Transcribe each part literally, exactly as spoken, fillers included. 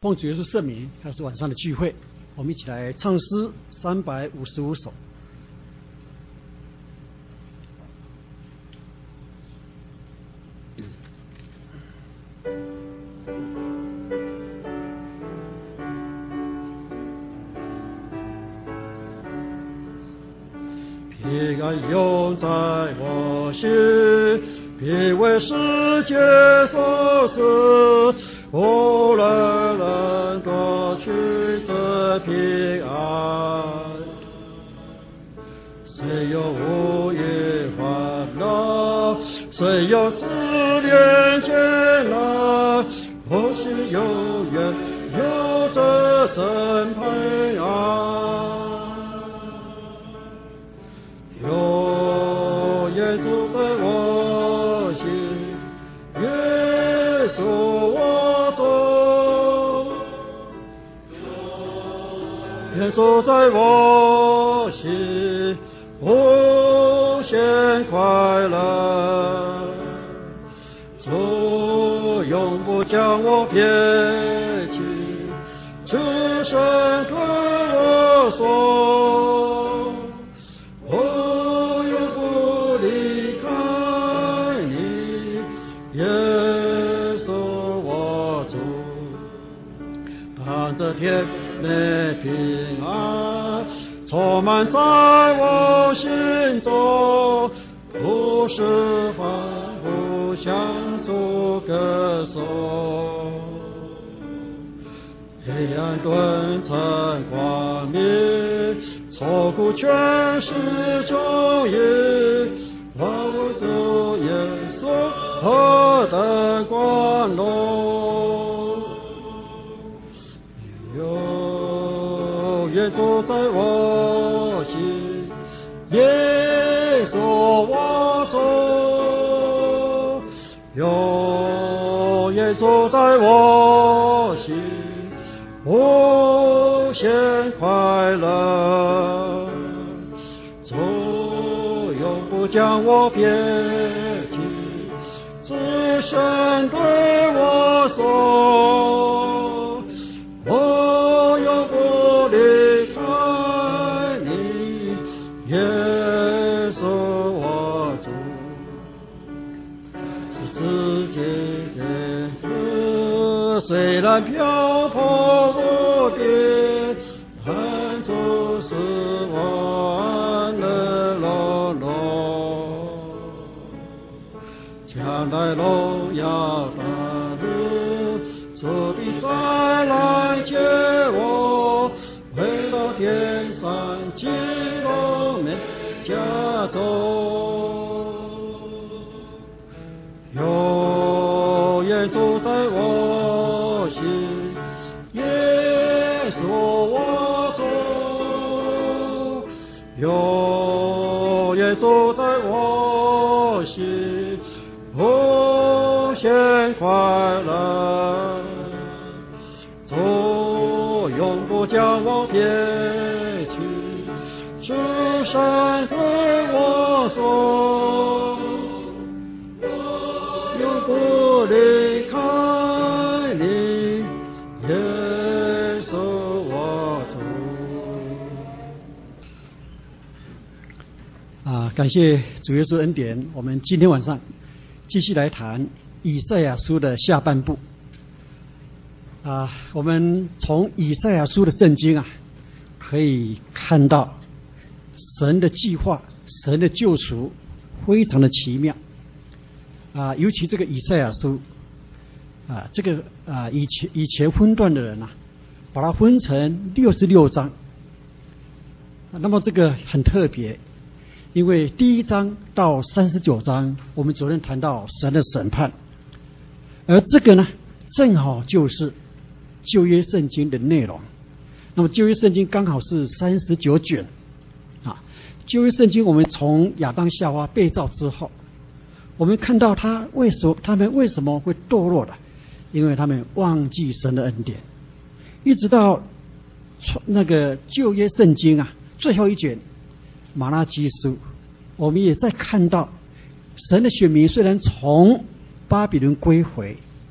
奉主耶稣圣名，开始晚上的聚会。我们一起来唱诗三百五十五首。平安永在我心，必为世界所赐。无人能夺取这平安，谁有无言欢乐，谁有思念艰难，我心永远有着真平安，有耶稣在我心，耶稣我耶稣在我心，无限快乐，主永不将我撇弃，此生对我说，我永不离开你，耶稣我主，盼着天的平安充满在我心中，不是反复相助歌颂，黑暗顿成光明，愁苦全是终矣，我主耶稣何等光荣，耶稣在我心，耶稣我主，有耶稣在我心，无限快乐，主永不将我撇弃，只身对我说，我永不离开你，耶稣我主，是世界的事虽然漂泊不定，但主使我安乐融融，将来荣耀大日，主必再来接我，回到天上基督美家中，有耶稣在我心，耶稣我主，有耶稣在我心，无限快乐，主永不将我撇弃，只身对我说，永不离开你，耶稣我主。啊，感谢主耶稣恩典，我们今天晚上继续来谈以赛亚书的下半部。啊，我们从以赛亚书的圣经啊，可以看到神的计划，神的救赎非常的奇妙啊，尤其这个以赛亚书啊，这个啊以前以前分段的人啊，把它分成六十六章。那么这个很特别，因为第一章到三十九章，我们昨天谈到神的审判，而这个呢，正好就是旧约圣经的内容。那么旧约圣经刚好是三十九卷啊。旧约圣经我们从亚当夏娃被造之后，我们看到他为什么他们为什么会堕落的？因为他们忘记神的恩典，一直到那个旧约圣经啊最后一卷马拉基书，我们也在看到神的选民虽然从巴比伦归回，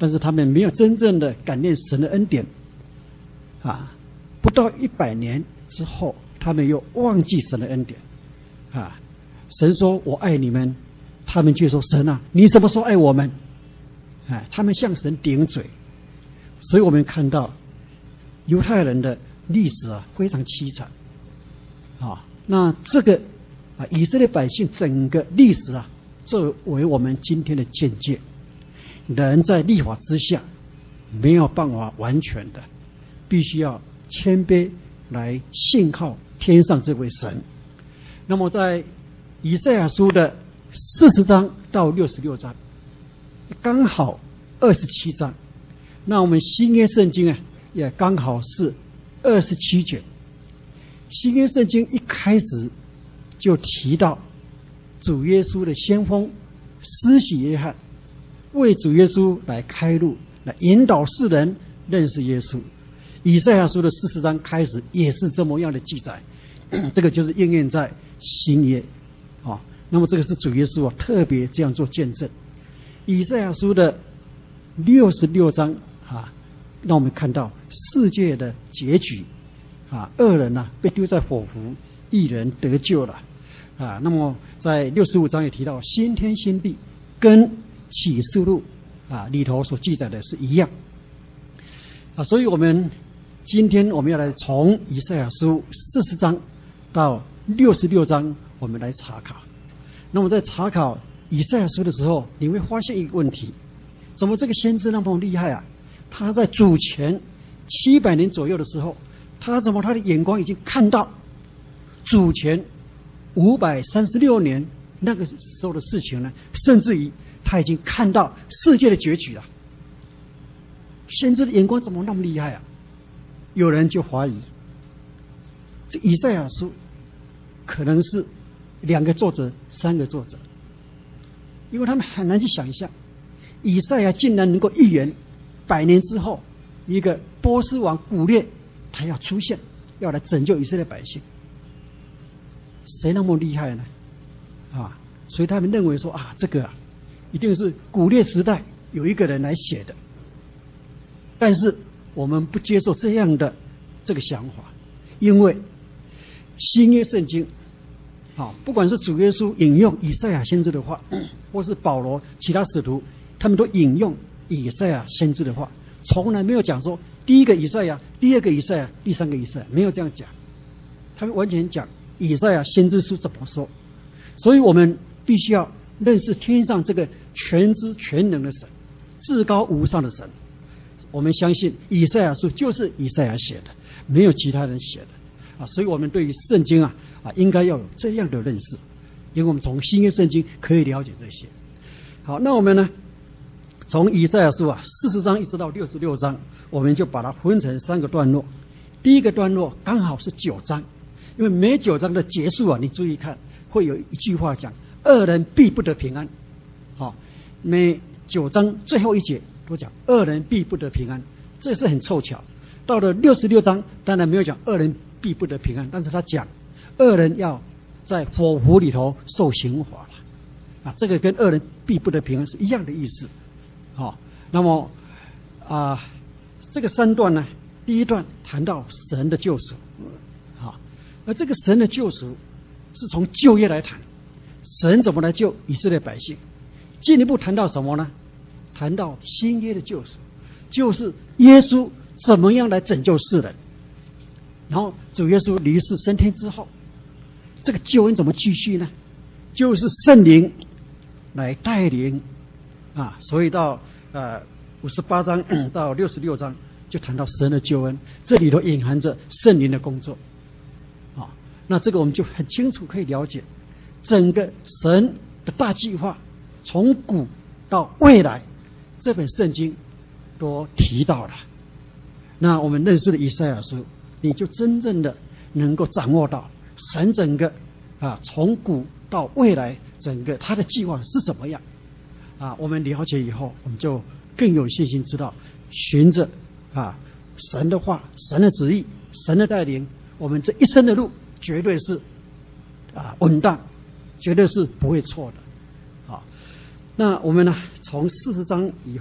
但是他们没有真正的感念神的恩典啊。不到一百年之后，他们又忘记神的恩典啊。神说我爱你们，他们却说神啊，你什么时候爱我们？哎，他们向神顶嘴。所以我们看到犹太人的历史啊非常凄惨啊。那这个啊以色列百姓整个历史啊，作为我们今天的见解。人在律法之下没有办法完全的，必须要谦卑来信靠天上这位神。那么在以赛亚书的四十章到六十六章，刚好二十七章。那我们新约圣经啊，也刚好是二十七卷。新约圣经一开始就提到主耶稣的先锋施洗约翰为主耶稣来开路，来引导世人认识耶稣。以赛亚书的四十章开始也是这么样的记载，这个就是应验在新约啊。那么这个是主耶稣啊特别这样做见证。以赛亚书的六十六章啊，让我们看到世界的结局啊，恶人呐、啊、被丢在火湖，义人得救了啊。那么在六十五章也提到新天新地，跟启示录啊里头所记载的是一样啊。所以我们今天我们要来从以赛亚书四十章到六十六章，我们来查考。那么在查考以赛亚书的时候，你会发现一个问题：怎么这个先知那么厉害啊？他在主前七百年左右的时候，他怎么他的眼光已经看到主前五百三十六年那个时候的事情呢？甚至于他已经看到世界的结局了。先知的眼光怎么那么厉害啊？有人就怀疑，这以赛亚书可能是两个作者、三个作者，因为他们很难去想象，以赛亚竟然能够预言百年之后，一个波斯王古列他要出现，要来拯救以色列百姓。谁那么厉害呢？啊，所以他们认为说啊，这个啊，一定是古列时代有一个人来写的。但是我们不接受这样的这个想法，因为新约圣经啊，不管是主耶稣引用以赛亚先知的话，或是保罗其他使徒，他们都引用以赛亚先知的话，从来没有讲说第一个以赛亚、第二个以赛亚、第三个以赛亚，没有这样讲。他们完全讲以赛亚先知书怎么说。所以我们必须要认识天上这个全知全能的神，至高无上的神。我们相信以赛亚书就是以赛亚写的，没有其他人写的啊。所以我们对于圣经啊啊应该要有这样的认识，因为我们从新约圣经可以了解这些。好，那我们呢，从以赛亚书啊四十章一直到六十六章，我们就把它分成三个段落。第一个段落刚好是九章，因为每九章的结束啊，你注意看，会有一句话讲恶人必不得平安。好，每九章最后一节都讲恶人必不得平安，这是很凑巧。到了六十六章当然没有讲恶人必不得平安，但是他讲恶人要在火湖里头受刑罚了啊，这个跟恶人必不得平安是一样的意思。好，那么啊、呃，这个三段呢，第一段谈到神的救赎，好，而这个神的救赎是从旧约来谈，神怎么来救以色列百姓？进一步谈到什么呢？谈到新约的救赎，就是耶稣怎么样来拯救世人。然后主耶稣离世升天之后，这个救恩怎么继续呢？就是圣灵来带领啊，所以到呃五十八章到六十六章就谈到神的救恩，这里头隐含着圣灵的工作啊。那这个我们就很清楚可以了解，整个神的大计划从古到未来，这本圣经都提到了。那我们认识的以赛亚书，你就真正的能够掌握到神整个啊从古到未来整个他的计划是怎么样啊。我们了解以后，我们就更有信心知道，循着啊神的话、神的旨意、神的带领，我们这一生的路绝对是啊稳当，绝对是不会错的。好，那我们呢，从四十章以后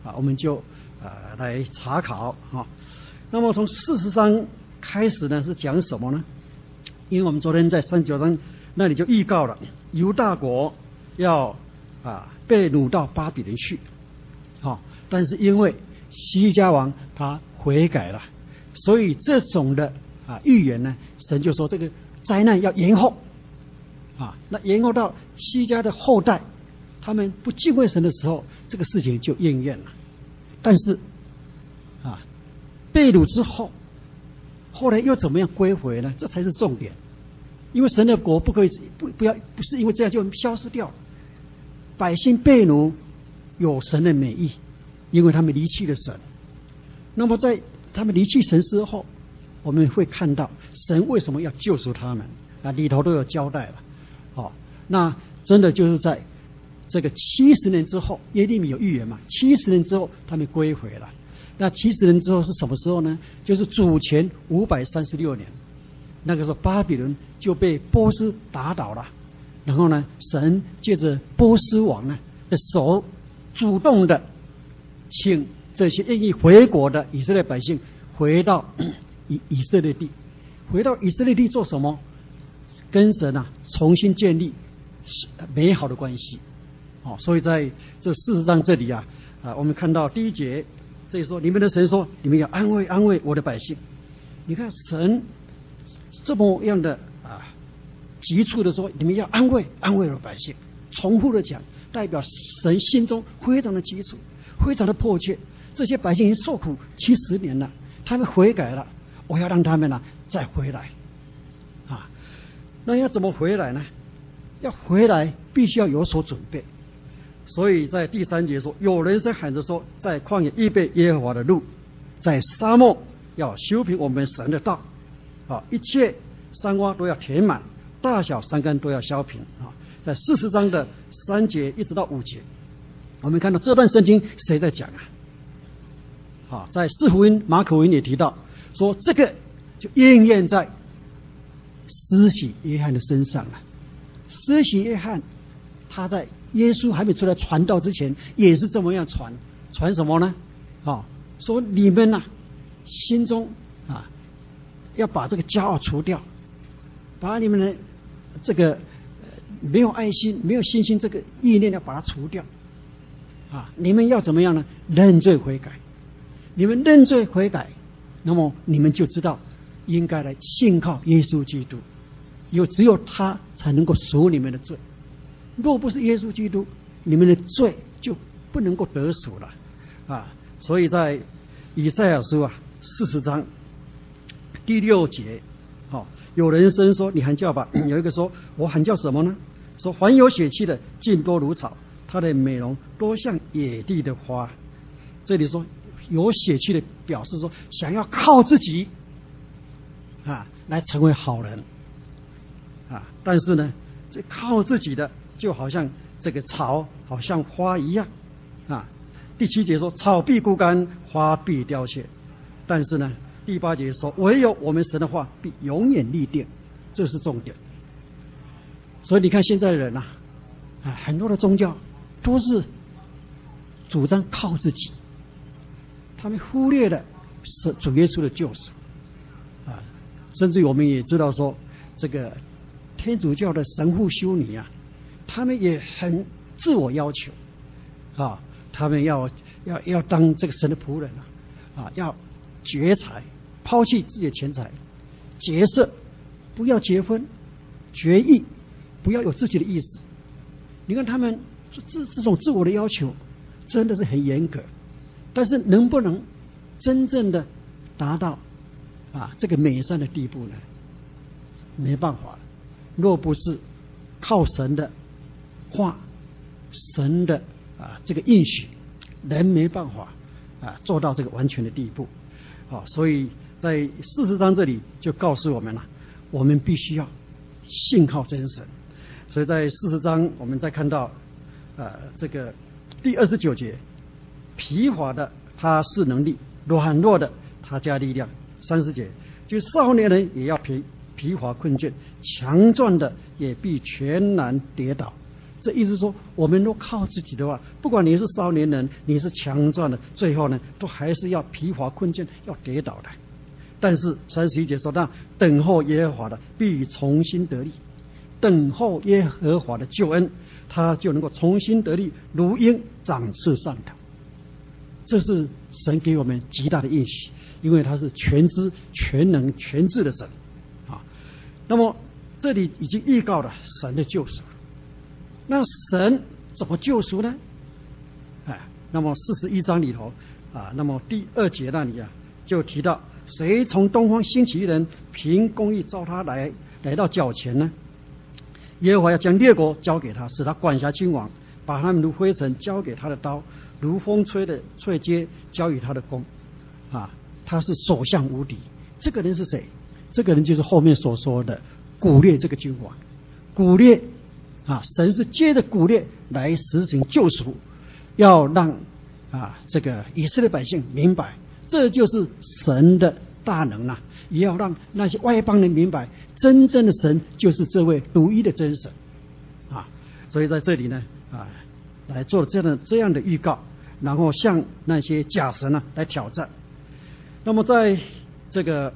啊，我们就呃来查考啊。那么从四十章开始呢，是讲什么呢？因为我们昨天在三十九章那里就预告了，犹大国要啊被掳到巴比伦去，啊，但是因为西西家王他悔改了，所以这种的啊预言呢，神就说这个灾难要延后，啊，那延后到西家的后代，他们不敬畏神的时候，这个事情就应验了。但是啊，被掳之后，后来又怎么样归回呢？这才是重点。因为神的国不可以不不要不是因为这样就消失掉了。百姓被掳有神的美意，因为他们离弃了神。那么在他们离弃神之后，我们会看到神为什么要救赎他们啊，里头都有交代了。哦，那真的就是在这个七十年之后，耶利米有预言嘛？七十年之后他们归回了。那七十年之后是什么时候呢？就是主前五百三十六年。那个时候巴比伦就被波斯打倒了，然后呢，神借着波斯王呢的手，主动的请这些愿意回国的以色列百姓回到以以色列地，回到以色列地做什么？跟神啊重新建立美好的关系。哦，所以在这四十章这里啊，啊，我们看到第一节，这里说你们的神说，你们要安慰安慰我的百姓。你看神这么样的啊急促的说，你们要安慰安慰我的百姓，重复的讲，代表神心中非常的急促，非常的迫切。这些百姓已经受苦七十年了，他们悔改了，我要让他们呢、啊、再回来啊。那要怎么回来呢？要回来必须要有所准备。所以在第三节说，有人声喊着说，在旷野预备耶和华的路，在沙漠要修平我们神的道啊，一切山洼都要填满，大小山冈都要削平啊。在四十章的三节一直到五节，我们看到这段圣经谁在讲啊？啊，在四福音马可福音也提到说，这个就应验在施洗约翰的身上了。施洗约翰他在耶稣还没出来传道之前，也是这么样传，传什么呢？啊，说你们呐、啊，心中啊，要把这个骄傲除掉，把你们的这个、呃、没有爱心、没有信心这个意念要把它除掉。啊，你们要怎么样呢？认罪悔改。你们认罪悔改，那么你们就知道应该来信靠耶稣基督，有只有他才能够赎你们的罪。若不是耶稣基督，你们的罪就不能够得赎了啊！所以在以赛亚书啊四十章第六节，哦，有人声说你喊叫吧，有一个说我喊叫什么呢？说凡有血气的尽多如草，它的美容多像野地的花。这里说有血气的，表示说想要靠自己啊来成为好人啊，但是呢，这靠自己的就好像这个草，好像花一样啊。第七节说草必枯干，花必凋谢，但是呢，第八节说唯有我们神的话必永远立定，这是重点。所以你看现在的人啊，啊，很多的宗教都是主张靠自己，他们忽略了主耶稣的救赎啊，甚至我们也知道说，这个天主教的神父修女啊，他们也很自我要求啊，他们要要要当这个神的仆人啊，啊，要绝财，抛弃自己的钱财，结社，不要结婚，决意，不要有自己的意思。你看他们这这种自我的要求真的是很严格，但是能不能真正的达到啊这个美善的地步呢？没办法，若不是靠神的话，神的啊这个应许，人没办法啊做到这个完全的地步啊。所以在四十章这里就告诉我们了，我们必须要信靠真神。所以在四十章我们再看到呃这个第二十九节，疲乏的他是能力，软弱的他加力量。三十节，就少年人也要疲疲乏困倦，强壮的也必全然跌倒。 这意思说，我们都靠自己的话，不管你是少年人，你是强壮的，最后呢，都还是要疲乏困倦，要跌倒的。但是三十一节说，那等候耶和华的必重新得力，等候耶和华的救恩，他就能够重新得力，如鹰展翅上腾。这是神给我们极大的应许，因为他是全知、全能、全智的神啊。那么这里已经预告了神的救赎。那神怎么救赎呢？哎，那么四十一章里头啊，那么第二节那里啊，就提到谁从东方兴起一人，凭公义召他来，来到脚前呢？耶和华要将列国交给他，使他管辖君王，把他们如灰尘交给他的刀，如风吹的翠阶交与他的弓。啊，他是所向无敌。这个人是谁？这个人就是后面所说的古列这个君王。古列啊，神是借着古列来实行救赎，要让啊这个以色列百姓明白，这就是神的大能啊！也要让那些外邦人明白，真正的神就是这位独一的真神啊！所以在这里呢啊，来做这样的这样的预告，然后向那些假神呢、啊、来挑战。那么在这个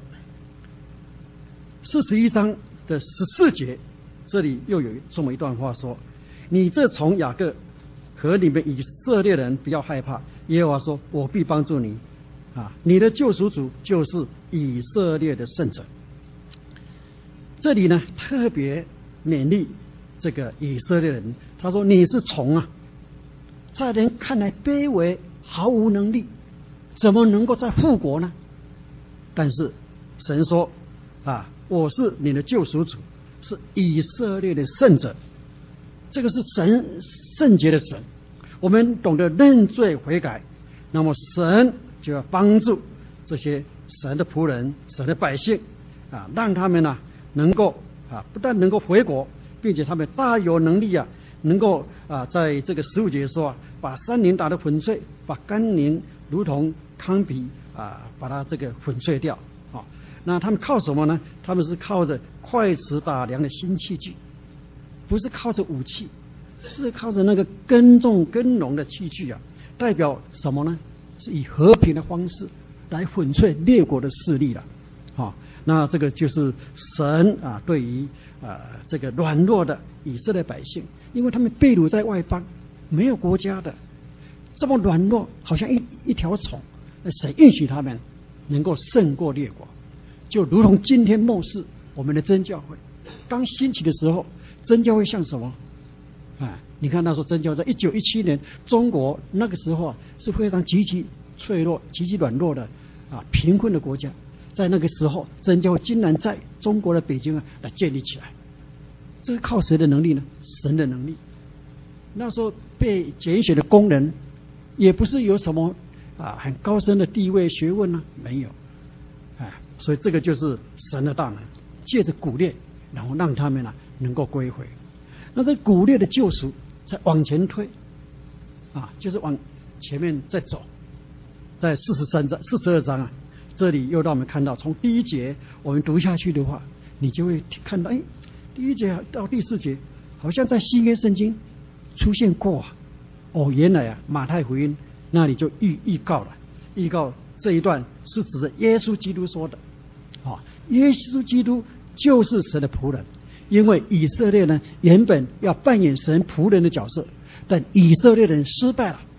四十一章的十四节，这里又有这么一段话说：“你这从雅各和你们以色列人不要害怕，耶和华说：我必帮助你。啊，你的救赎主就是以色列的圣者。”这里呢，特别勉励这个以色列人，他说：“你是虫啊，在人看来卑微，毫无能力，怎么能够再复国呢？但是神说：啊，我是你的救赎主，是以色列的圣者。这个是神圣洁的神。我们懂得认罪悔改，那么神就要帮助这些神的仆人、神的百姓啊，让他们呢、啊、能够啊不但能够回国，并且他们大有能力啊，能够啊在这个十五节说啊，把山林打得粉碎，把甘霖如同糠皮啊，把它这个粉碎掉啊。那他们靠什么呢？他们是靠着快尺打粮的新器具，不是靠着武器，是靠着那个耕种耕农的器具啊。代表什么呢？是以和平的方式来粉碎列国的势力了。啊，那这个就是神啊，对于啊这个软弱的以色列百姓，因为他们被掳在外邦，没有国家的，这么软弱，好像一一条虫，谁允许他们能够胜过列国？就如同今天末世我们的真教会刚兴起的时候，真教会像什么？啊，你看那时候真教在一九一七年，中国那个时候啊是非常极其脆弱、极其软弱的啊贫困的国家。在那个时候，真教会竟然在中国的北京啊来建立起来，这是靠谁的能力呢？神的能力。那时候被拣选的工人，也不是有什么啊很高深的地位学问呢、啊，没有，哎，所以这个就是神的大能，借着鼓励，然后让他们呢、啊、能够归回。那这鼓励的救赎，再往前推，啊，就是往前面再走，在四十三章、四十二章啊。这里又让我们看到，从第一节我们读下去的话，你就会看到，哎，第一节到第四节，好像在新约圣经出现过啊。哦，原来啊，马太福音那里就预预告了，预告这一段是指着耶稣基督说的。啊，耶稣基督就是神的仆人，因为以色列人原本要扮演神仆人的角色，但以色列人失败了。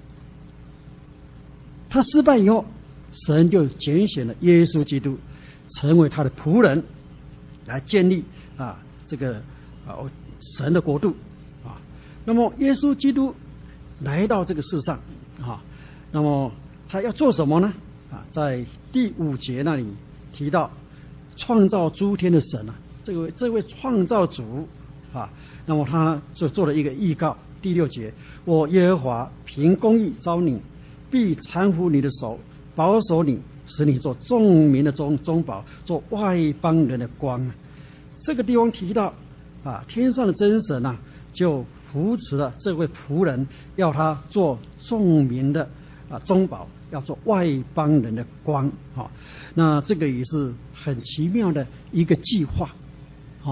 他失败以后，神就拣选了耶稣基督，成为他的仆人，来建立啊这个啊神的国度啊。那么耶稣基督来到这个世上啊，那么他要做什么呢？啊，在第五节那里提到，创造诸天的神啊，这位这位创造主啊，那么他就做了一个预告。第六节，我耶和华凭公义召你，必搀扶你的手，保守你，使你做众民的中中保，做外邦人的光。这个地方提到啊，天上的真神啊，就扶持了这位仆人，要他做众民的啊中保，要做外邦人的光。好、啊，那这个也是很奇妙的一个计划。好、啊，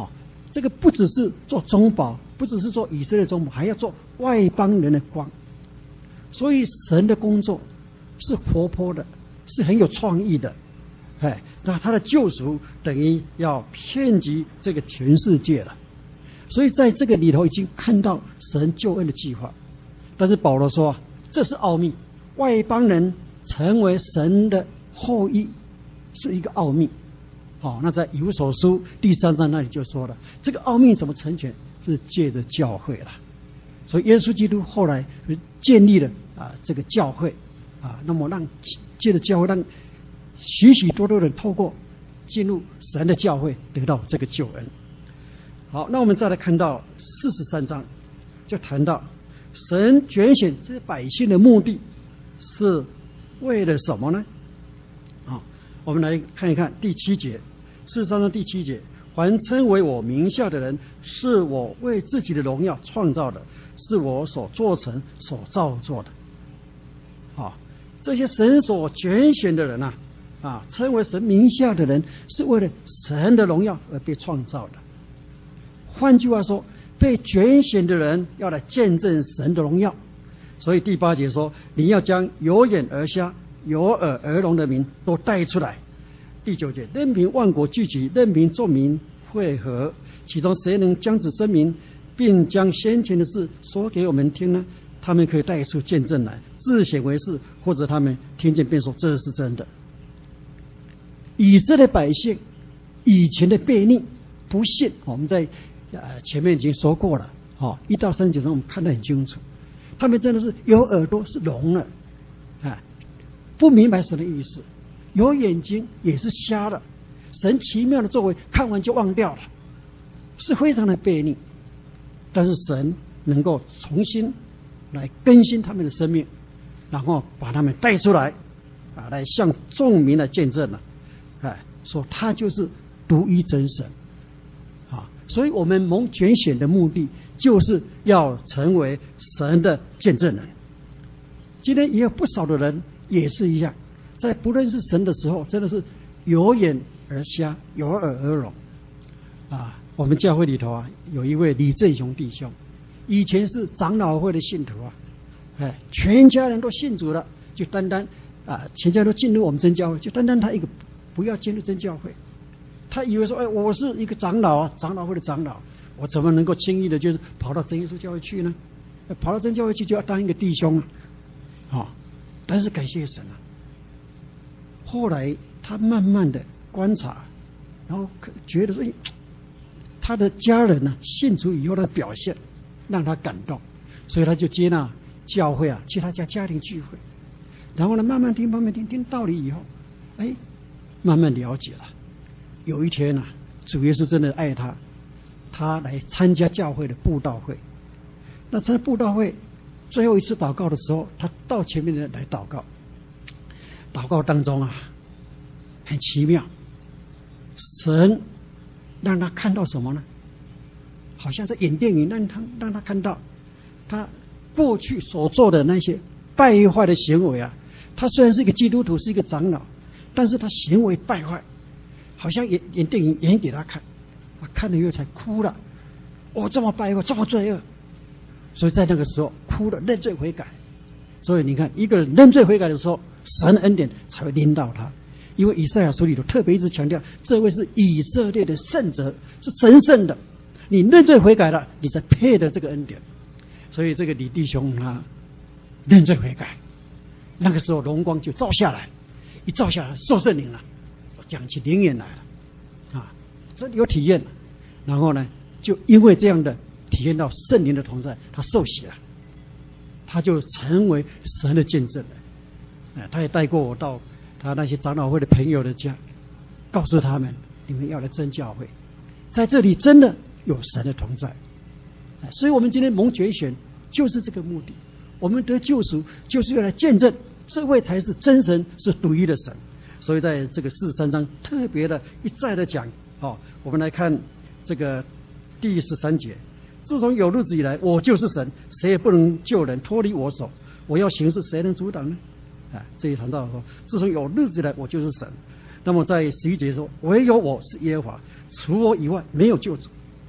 这个不只是做中保，不只是做以色列中保，还要做外邦人的光。所以神的工作是活泼的，是很有创意的。哎，那他的救赎等于要遍及这个全世界了。所以在这个里头已经看到神救恩的计划。但是保罗说，这是奥秘，外邦人成为神的后裔是一个奥秘。哦，那在以弗所书第三章那里就说了，这个奥秘怎么成全，是借着教会了。所以耶稣基督后来建立了啊这个教会啊，那么让借着教会让许许多多人透过进入神的教会得到这个救恩。好，那我们再来看到四十三章，就谈到神拣选这些百姓的目的是为了什么呢？好，我们来看一看第七节，四十三章第七节，凡称为我名下的人，是我为自己的荣耀创造的，是我所做成所造作的。好，这些神所拣选的人啊，啊，称为神名下的人，是为了神的荣耀而被创造的。换句话说，被拣选的人要来见证神的荣耀。所以第八节说，你要将有眼而瞎、有耳而聋的民都带出来。第九节，任凭万国聚集，任凭众民会合，其中谁能将此声明，并将先前的事说给我们听呢？他们可以带出见证来，自显为是，或者他们听见便说这是真的。以色列百姓以前的悖逆不信，我们在呃前面已经说过了，哦，一到三节中我们看得很清楚，他们真的是有耳朵是聋了，啊，不明白神的意思，有眼睛也是瞎了，神奇妙的作为看完就忘掉了，是非常的悖逆。但是神能够重新来更新他们的生命，然后把他们带出来，啊，来向众民来见证了，哎，说他就是独一真神，啊，所以我们蒙拣选的目的就是要成为神的见证人。今天也有不少的人也是一样，在不认识神的时候，真的是有眼而瞎，有耳而聋，啊。我们教会里头啊，有一位李正雄弟兄，以前是长老会的信徒啊，哎，全家人都信主了，就单单啊，全家都进入我们真教会，就单单他一个不要进入真教会。他以为说，哎，我是一个长老啊，长老会的长老，我怎么能够轻易的就是跑到真耶稣教会去呢？跑到真教会去就要当一个弟兄啊，啊！但是感谢神啊，后来他慢慢的观察，然后觉得说，哎，他的家人呢、啊、信主以后的表现让他感动，所以他就接纳教会啊，去他家家庭聚会，然后呢慢慢听慢慢听听道理以后，哎，慢慢了解了。有一天啊，主耶稣真的爱他，他来参加教会的布道会。那在布道会最后一次祷告的时候，他到前面来祷告，祷告当中啊很奇妙，神让他看到什么呢？好像在演电影，让他让他看到他过去所做的那些败坏的行为啊。他虽然是一个基督徒，是一个长老，但是他行为败坏，好像演演电影演给他看，他看了以后才哭了。哦，这么败坏，这么罪恶，所以在那个时候哭了，认罪悔改。所以你看，一个人认罪悔改的时候，神的恩典才会临到他。因为以赛亚书里头特别一直强调，这位是以色列的圣者，是神圣的。你认罪悔改了，你才配得这个恩典。所以这个李弟兄他认罪悔改，那个时候荣光就照下来，一照下来受圣灵了，讲起灵眼来了啊，这有体验了。然后呢，就因为这样的体验到圣灵的同在，他受洗了，他就成为神的见证了。哎，他也带过我到他那些长老会的朋友的家，告诉他们，你们要来真教会，在这里真的有神的同在。所以我们今天蒙拣选就是这个目的，我们得救赎就是要来见证这位才是真神，是独一的神。所以在这个四十三章特别的一再的讲，哦，我们来看这个第十三节，自从有日子以来，我就是神，谁也不能救人脱离我手，我要行事，谁能阻挡呢？啊，这一谈到说，自从有日子以来，我就是神。那么在十一节说，唯有我是耶和华，除我以外没有救主。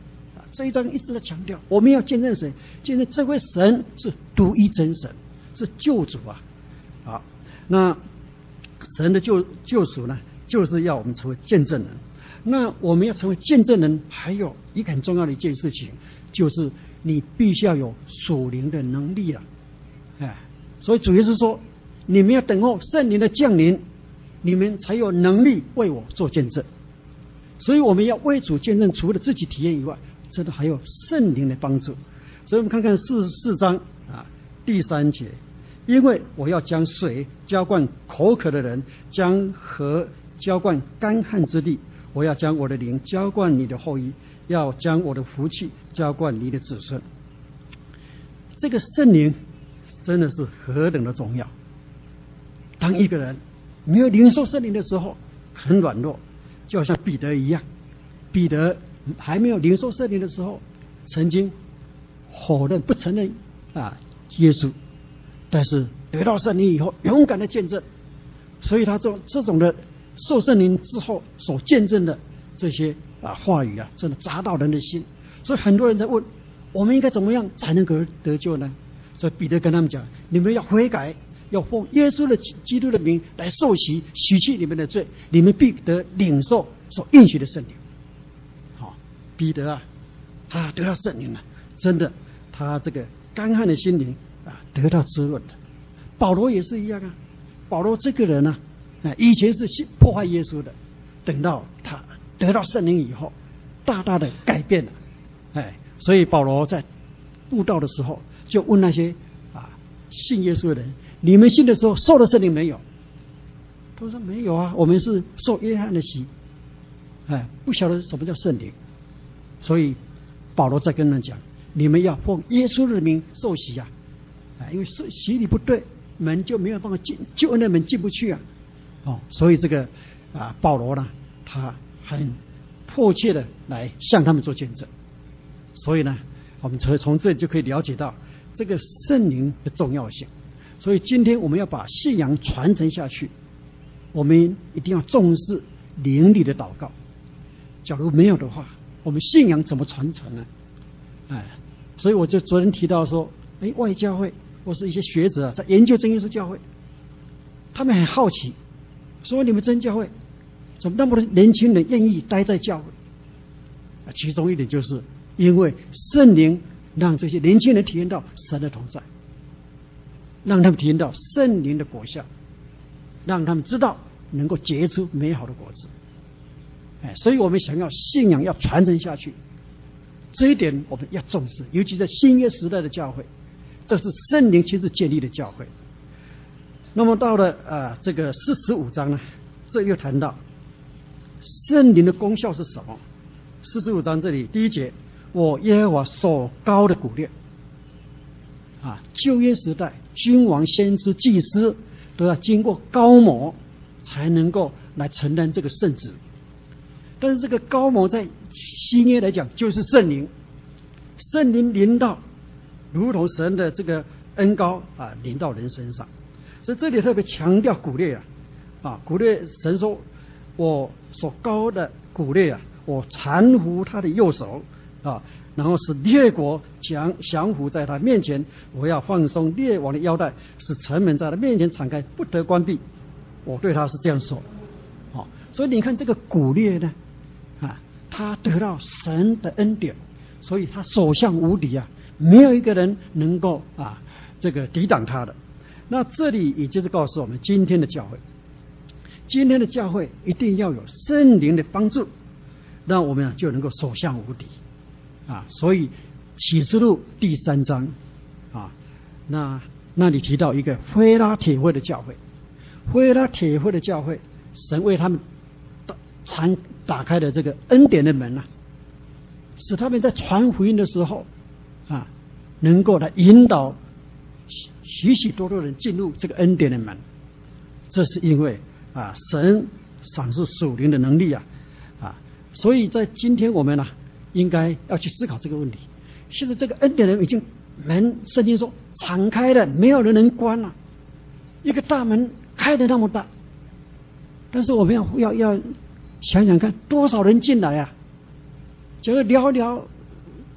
这一章一直在强调，我们要见证谁？见证这位神是独一真神，是救主啊！好，那神的救救赎呢，就是要我们成为见证人。那我们要成为见证人，还有一个很重要的一件事情，就是你必须要有属灵的能力啊！哎，所以主耶稣说，你们要等候圣灵的降临，你们才有能力为我做见证。所以我们要为主见证，除了自己体验以外，真的还有圣灵的帮助。所以我们看看四十四章啊第三节，因为我要将水浇灌口渴的人，将河浇灌干旱之地。我要将我的灵浇灌你的后裔，要将我的福气浇灌你的子孙。这个圣灵真的是何等的重要！当一个人没有领受圣灵的时候，很软弱，就好像彼得一样。彼得还没有领受圣灵的时候，曾经否认不承认啊耶稣，但是得到圣灵以后，勇敢的见证。所以他这这种的受圣灵之后所见证的这些啊话语啊，真的砸到人的心。所以很多人在问，我们应该怎么样才能够得救呢？所以彼得跟他们讲，你们要悔改，要奉耶稣的基督的名来受洗，洗去你们的罪，你们必得领受所应许的圣灵。好，彼得啊，他得到圣灵了，真的，他这个干旱的心灵啊得到滋润的。保罗也是一样啊，保罗这个人啊，啊以前是破坏耶稣的，等到他得到圣灵以后，大大的改变了。哎，所以保罗在布道的时候，就问那些啊信耶稣的人，你们信的时候受了圣灵没有？他说没有啊，我们是受约翰的洗，哎，不晓得什么叫圣灵。所以保罗在跟人讲，你们要奉耶稣的名受洗啊，啊，因为洗礼不对，门就没有办法进，救恩的门进不去啊。哦，所以这个啊保罗呢，他很迫切的来向他们做见证。所以呢，我们从从这里就可以了解到这个圣灵的重要性。所以今天我们要把信仰传承下去，我们一定要重视灵里的祷告。假如没有的话，我们信仰怎么传承呢？哎，所以我就昨天提到说，哎，外教会或是一些学者啊，在研究真耶稣教会，他们很好奇，说你们真教会怎么那么多年轻人愿意待在教会？啊，其中一点就是因为圣灵让这些年轻人体验到神的同在，让他们体验到圣灵的果效，让他们知道能够结出美好的果子。哎，所以我们想要信仰要传承下去，这一点我们要重视，尤其在新约时代的教会，这是圣灵亲自建立的教会。那么到了呃这个四十五章呢，这又谈到圣灵的功效是什么？四十五章这里第一节，我耶和华所膏的古列啊，旧约时代君王、先知、祭司都要经过膏抹才能够来承担这个圣职。但是这个膏抹在新约来讲就是圣灵，圣灵临到，如同神的这个恩膏啊临到人身上。所以这里特别强调古列啊，啊古列神说，我所膏的古列啊，我搀扶他的右手啊，然后使列国降降服在他面前，我要放松列王的腰带，使城门在他面前敞开，不得关闭。我对他是这样说。好，所以你看这个古列呢，啊，他得到神的恩典，所以他所向无敌啊，没有一个人能够啊这个抵挡他的。那这里也就是告诉我们，今天的教会，今天的教会一定要有圣灵的帮助，让我们就能够所向无敌啊。所以启示录第三章啊，那那里提到一个非拉铁会的教会，非拉铁会的教会，神为他们打打开了这个恩典的门啊，使他们在传福音的时候啊，能够来引导许许多多人进入这个恩典的门。这是因为啊，神赏赐属灵的能力啊啊，所以在今天我们呢、啊，应该要去思考这个问题。现在这个恩典的门已经门，圣经说敞开了，没有人能关了、啊，一个大门开得那么大，但是我们要要要想想看，多少人进来啊？只有寥寥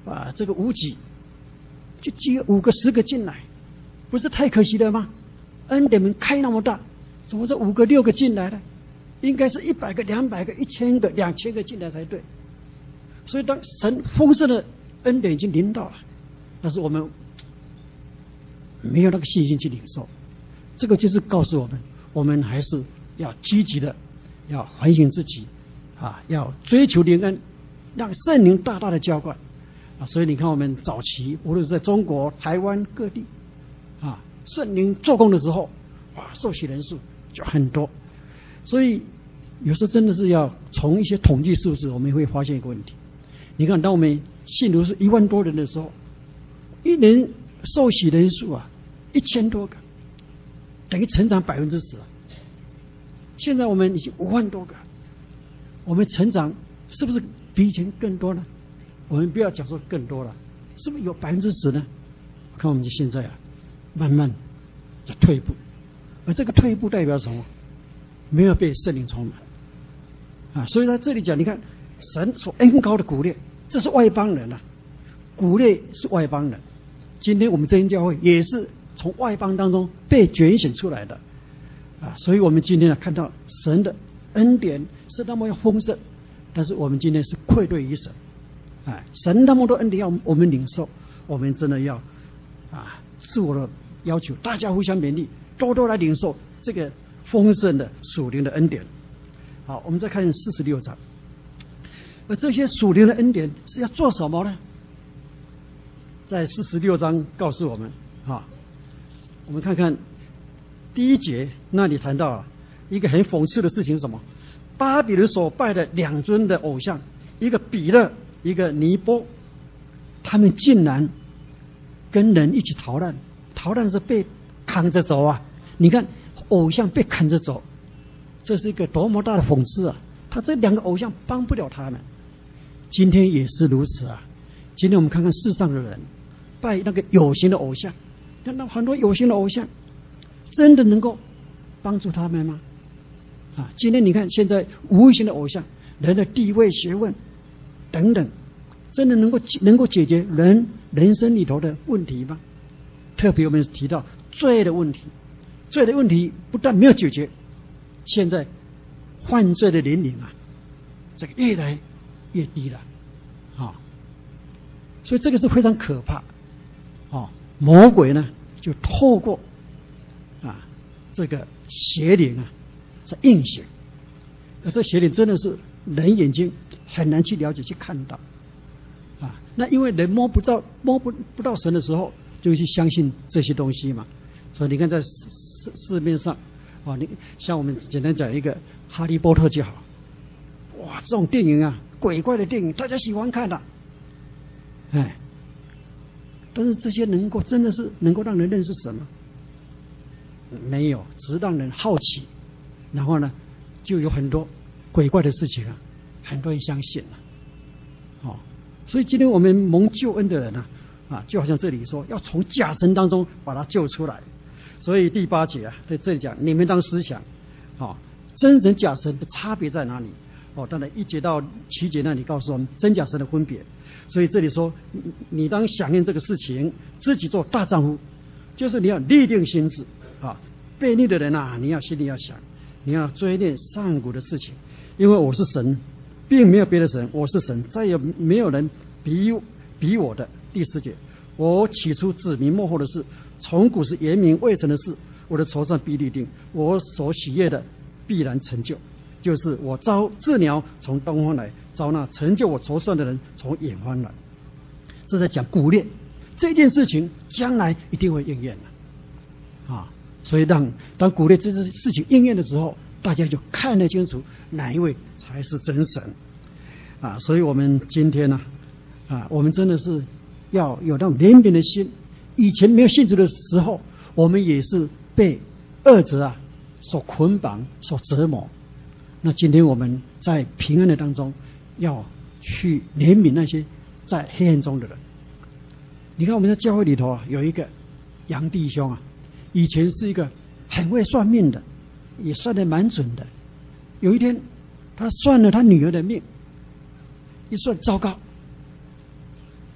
啊，这个无几，就积五个十个进来，不是太可惜了吗？恩典门开那么大，怎么这五个六个进来呢？应该是一百个、两百个、一千个、两千个进来才对。所以当神丰盛的恩典已经临到了，但是我们没有那个信心去领受，这个就是告诉我们，我们还是要积极的，要反省自己啊，要追求灵恩，让圣灵大大的浇灌啊。所以你看，我们早期无论是在中国、台湾各地啊，圣灵做工的时候，哇，受洗人数就很多。所以有时候真的是要从一些统计数字，我们会发现一个问题。你看，当我们信徒是一万多人的时候，一年受洗人数啊一千多个，等于成长百分之十。现在我们已经五万多个，我们成长是不是比以前更多呢？我们不要讲说更多了，是不是有百分之十呢？看我们现在啊，慢慢在退步，而这个退步代表什么？没有被圣灵充满啊！所以在这里讲，你看神所恩膏的鼓励，这是外邦人啊，鼓励是外邦人。今天我们真耶教会也是从外邦当中被拣选出来的啊！所以我们今天啊看到神的恩典是那么样丰盛，但是我们今天是愧对于神啊！神那么多恩典要我们领受，我们真的要啊自我的要求，大家互相勉励，多多来领受这个丰盛的属灵的恩典。好，我们再看四十六章。而这些属灵的恩典是要做什么呢？在四十六章告诉我们啊，我们看看第一节那里谈到了一个很讽刺的事情，什么？巴比伦所拜的两尊的偶像，一个比勒，一个尼波，他们竟然跟人一起逃难，逃难是被扛着走啊！你看。偶像被砍着走，这是一个多么大的讽刺啊！他这两个偶像帮不了他们，今天也是如此啊！今天我们看看世上的人拜那个有形的偶像，看到很多有形的偶像，真的能够帮助他们吗？啊！今天你看现在无形的偶像，人的地位、学问等等，真的能够能够解决人人生里头的问题吗？特别我们提到罪的问题。罪的问题不但没有解决，现在犯罪的年龄啊，这个越来越低了啊，所以这个是非常可怕啊！魔鬼呢，就透过啊这个邪灵啊，在应行，而这邪灵真的是人眼睛很难去了解、去看到啊。那因为人摸不到、摸不不到神的时候，就去相信这些东西嘛。所以你看在市市面上啊，你像我们简单讲一个哈利波特就好，哇，这种电影啊，鬼怪的电影大家喜欢看的，哎，但是这些能够真的是能够让人认识神吗？没有，只是让人好奇，然后呢就有很多鬼怪的事情啊，很多人相信了，哦，所以今天我们蒙救恩的人啊，啊，就好像这里说要从假神当中把他救出来。所以第八节啊，在这里讲，你们当思想，哦，真神假神的差别在哪里？哦，当然一节到七节那里告诉我们真假神的分别。所以这里说，你, 你当想念这个事情，自己做大丈夫，就是你要立定心志啊。悖逆的人啊，你要心里要想，你要追念上古的事情，因为我是神，并没有别的神，我是神，再也没有人比比我的。第四节，我起初指明幕后的事，从古时言明未成的事，我的筹算必立定，我所喜悦的必然成就。就是我招鸷鸟从东方来，招那成就我筹算的人从远方来。这在讲古列这件事情，将来一定会应验的啊！所以当当古列这件事情应验的时候，大家就看得清楚哪一位才是真神啊！所以我们今天呢，啊，我们真的是要有那种怜悯的心。以前没有信主的时候，我们也是被恶者啊所捆绑、所折磨。那今天我们在平安的当中，要去怜悯那些在黑暗中的人。你看我们在教会里头啊，有一个杨弟兄啊，以前是一个很会算命的，也算得蛮准的。有一天，他算了他女儿的命，一算糟糕，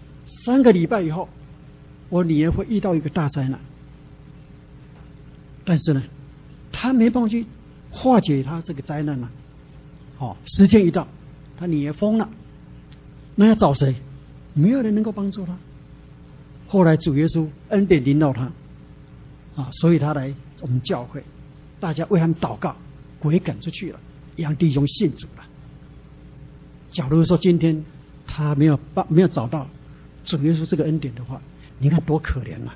三个礼拜以后，我女儿会遇到一个大灾难。但是呢，他没办法去化解他这个灾难呢、啊。哦，时间一到，他女儿疯了，那要找谁？没有人能够帮助他。后来主耶稣恩典临到他，啊，所以他来我们教会，大家为他们祷告，鬼赶出去了，杨弟兄信主了。假如说今天他没有帮没有找到主耶稣这个恩典的话，你看多可怜啊！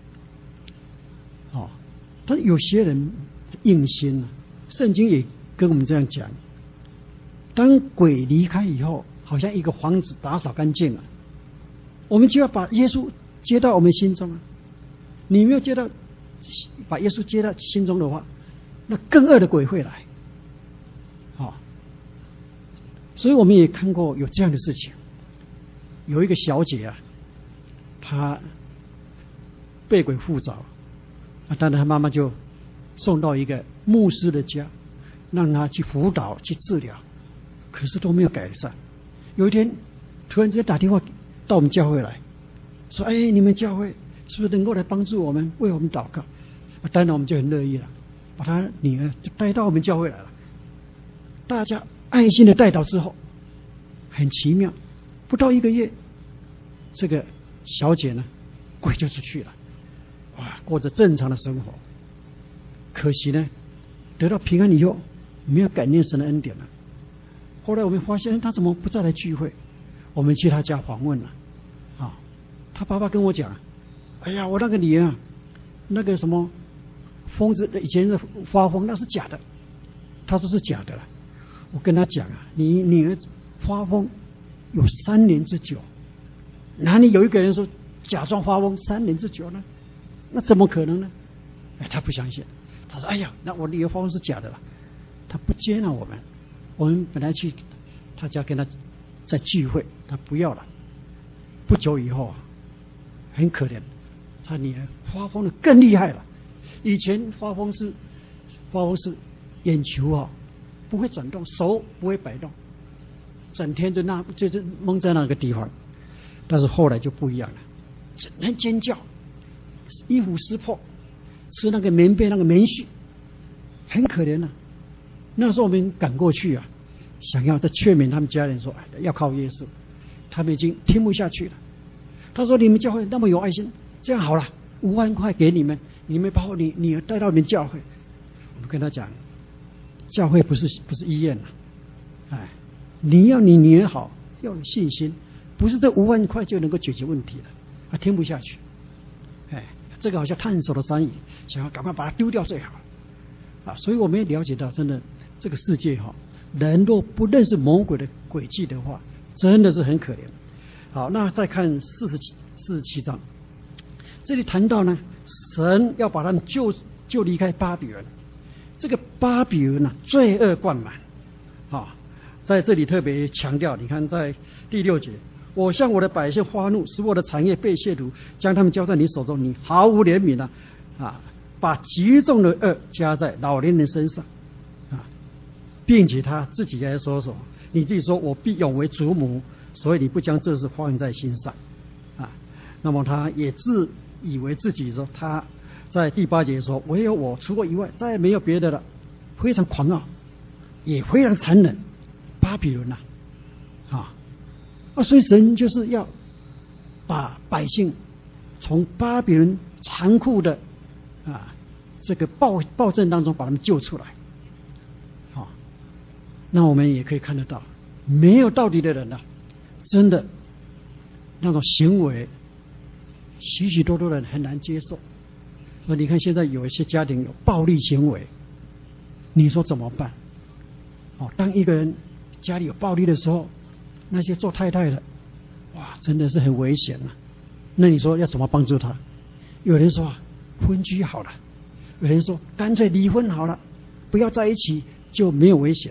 哦，但有些人硬心啊，圣经也跟我们这样讲：当鬼离开以后，好像一个房子打扫干净了，我们就要把耶稣接到我们心中啊！你没有接到，把耶稣接到心中的话，那更恶的鬼会来。好、哦，所以我们也看过有这样的事情。有一个小姐啊，她被鬼附着啊，当然她妈妈就送到一个牧师的家，让她去辅导、去治疗，可是都没有改善。有一天，突然之间打电话到我们教会来，说：“哎，你们教会是不是能够来帮助我们，为我们祷告？”啊，当然我们就很乐意了，把她女儿就带到我们教会来了。大家爱心的带祷之后，很奇妙。不到一个月，这个小姐呢，鬼就出去了，哇，过着正常的生活。可惜呢，得到平安以后，没有感念神的恩典了。后来我们发现她怎么不再来聚会？我们去她家访问了，啊，她爸爸跟我讲：“哎呀，我那个女儿，那个什么疯子，以前是发疯，那是假的。”他说是假的了。我跟他讲啊，你女儿发疯有三年之久，哪里有一个人说假装发疯三年之久呢？那怎么可能呢？哎，他不相信，他说：“哎呀，那我女儿发疯是假的了。”他不接纳我们，我们本来去他家跟他在聚会，他不要了。不久以后啊，很可怜，他女儿发疯的更厉害了。以前发疯是发疯是眼球啊不会转动，手不会摆动，整天就那就是蒙在那个地方。但是后来就不一样了，整天尖叫，衣服撕破，吃那个棉被那个棉絮，很可怜啊。那时候我们赶过去啊，想要再劝勉他们家人说：“哎，要靠耶稣。”他们已经听不下去了。他说：“你们教会那么有爱心，这样好了，五万块给你们，你们把我女女儿带到你们教会。”我们跟他讲，教会不是不是医院啊，哎，你要你女儿好，要有信心，不是这五万块就能够解决问题了。他听不下去，哎，这个好像探索的山芋，想要赶快把它丢掉最好啊。所以我们也了解到，真的这个世界哈，人若不认识魔鬼的诡计的话，真的是很可怜。好，那再看四十七四十七章，这里谈到呢，神要把他们救救离开巴比伦。这个巴比伦啊，罪恶贯满啊，在这里特别强调，你看在第六节，我向我的百姓发怒，使我的产业被亵渎，将他们交在你手中，你毫无怜悯啊啊，把极重的恶加在老年人身上啊，并且他自己来说说，你自己说我必永为主母，所以你不将这事放在心上啊。那么他也自以为自己说他。在第八节说，唯有我除我以外再也没有别的了，非常狂傲，也非常残忍。巴比伦呐、啊，啊，啊，所以神就是要把百姓从巴比伦残酷的啊这个暴暴政当中把他们救出来。啊，那我们也可以看得到，没有道理的人啊，真的那种行为，许许多多人很难接受。所以你看，现在有一些家庭有暴力行为，你说怎么办？哦，当一个人家里有暴力的时候，那些做太太的，哇，真的是很危险啊。那你说要怎么帮助他？有人说分居好了，有人说干脆离婚好了，不要在一起就没有危险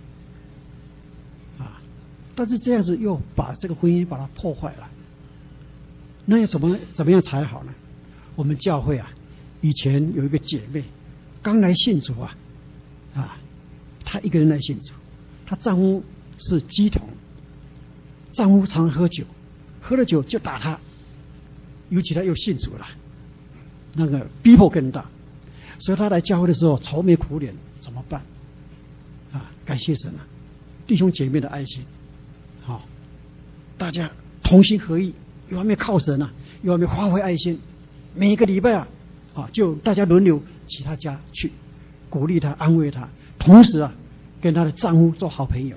啊。但是这样子又把这个婚姻把它破坏了，那要怎么怎么样才好呢？我们教会啊。以前有一个姐妹刚来信主啊，啊，她一个人来信主，她丈夫是鸡童，丈夫常喝酒，喝了酒就打她， 尤其他又信主了，那个逼迫更大，所以他来教会的时候愁眉苦脸，怎么办？啊，感谢神啊，弟兄姐妹的爱心，好、哦，大家同心合意，一方面靠神啊，一方面发挥爱心，每一个礼拜啊，啊，就大家轮流其他家去鼓励他、安慰他，同时啊，跟他的丈夫做好朋友，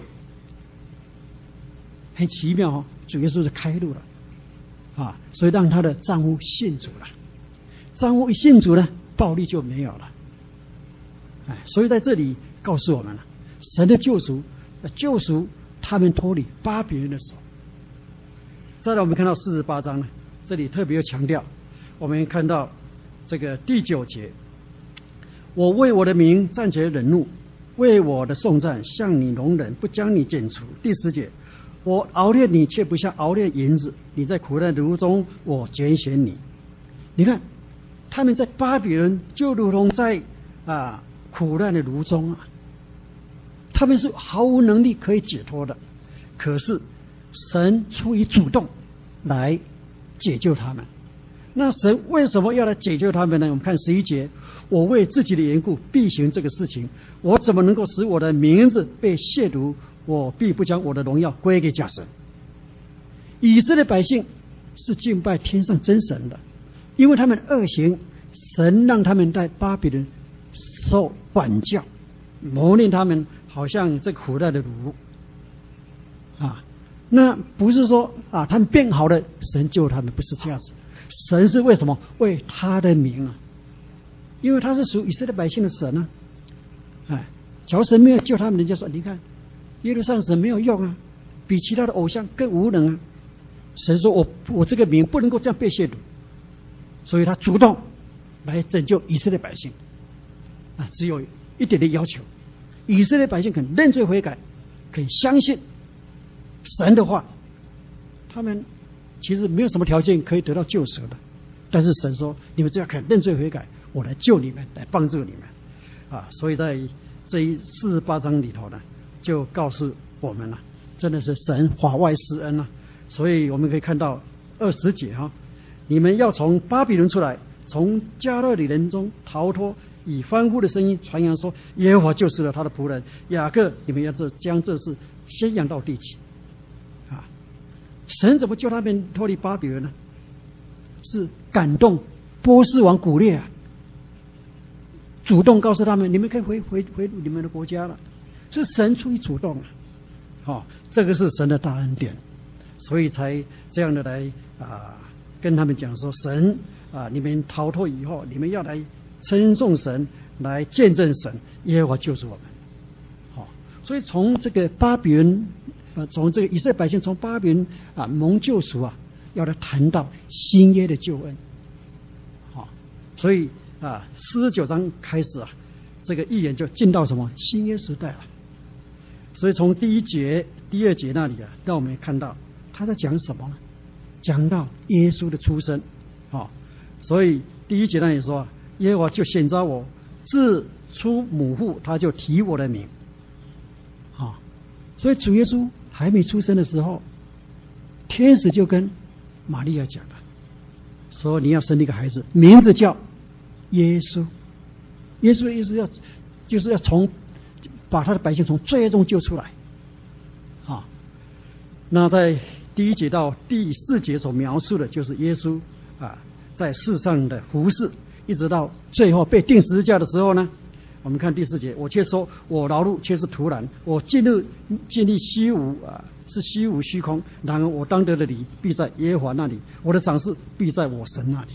很奇妙哦，主耶稣是开路了。啊，所以让她的丈夫信主了，丈夫一信主呢，暴力就没有了。哎，所以在这里告诉我们了，神的救赎，救赎他们脱离巴比伦的手。再来，我们看到四十八章呢，这里特别强调，我们看到这个第九节，我为我的名暂且忍怒，为我的颂赞向你容忍，不将你剪除。第十节。我熬炼你，却不像熬炼银子；你在苦难的炉中，我拣选你。你看，他们在巴比伦就如同在啊苦难的炉中啊，他们是毫无能力可以解脱的。可是神出于主动来解救他们。那神为什么要来解救他们呢？我们看十一节：我为自己的缘故必行这个事情，我怎么能够使我的名字被亵渎？我必不将我的荣耀归给假神。以色列百姓是敬拜天上真神的，因为他们恶行，神让他们在巴比伦受管教，磨练他们，好像这苦难的炉啊。那不是说啊，他们变好了，神救他们，不是这样子。神是为什么？为他的名啊，因为他是属以色列百姓的神啊。哎，假如神没有救他们，人家说，你看。耶路撒冷神没有用啊，比其他的偶像更无能啊。神说我我这个名不能够这样被亵渎，所以他主动来拯救以色列百姓啊。只有一点的要求，以色列百姓肯认罪悔改，可以相信神的话，他们其实没有什么条件可以得到救赎的。但是神说，你们只要肯认罪悔改，我来救你们，来帮助你们啊。所以在这一四十八章里头呢，就告诉我们了，真的是神法外施恩啊！所以我们可以看到二十节哈，你们要从巴比伦出来，从加勒底人中逃脱，以欢呼的声音传扬说，耶和华救赎了他的仆人雅各。你们要这将这事宣扬到地极啊！神怎么救他们脱离巴比伦呢？是感动波斯王古列啊，主动告诉他们，你们可以回回回你们的国家了。是神出于主动啊，哦，这个是神的大恩典，所以才这样的来啊跟他们讲说，神啊，你们逃脱以后，你们要来称颂神，来见证神，耶和华救赎我们。好、哦，所以从这个巴比伦啊，从这个以色列百姓从巴比伦啊蒙救赎啊，要来谈到新约的救恩。好、哦，所以啊，四十九章开始啊，这个预言就进到什么新约时代了。所以从第一节、第二节那里啊，让我们看到他在讲什么呢？讲到耶稣的出生，啊、哦，所以第一节那里说，耶和华就显召我，自出母腹，他就提我的名，啊、哦，所以主耶稣还没出生的时候，天使就跟玛利亚讲了，说你要生一个孩子，名字叫耶稣。耶稣的意思要就是要从把他的百姓从罪恶中救出来啊。那在第一节到第四节所描述的就是耶稣啊在世上的服事，一直到最后被钉十字架的时候呢，我们看第四节，我却说我劳碌却是徒然，我进入建立虚无啊是虚无虚空，然而我当得的理必在耶和华那里，我的赏赐必在我神那里。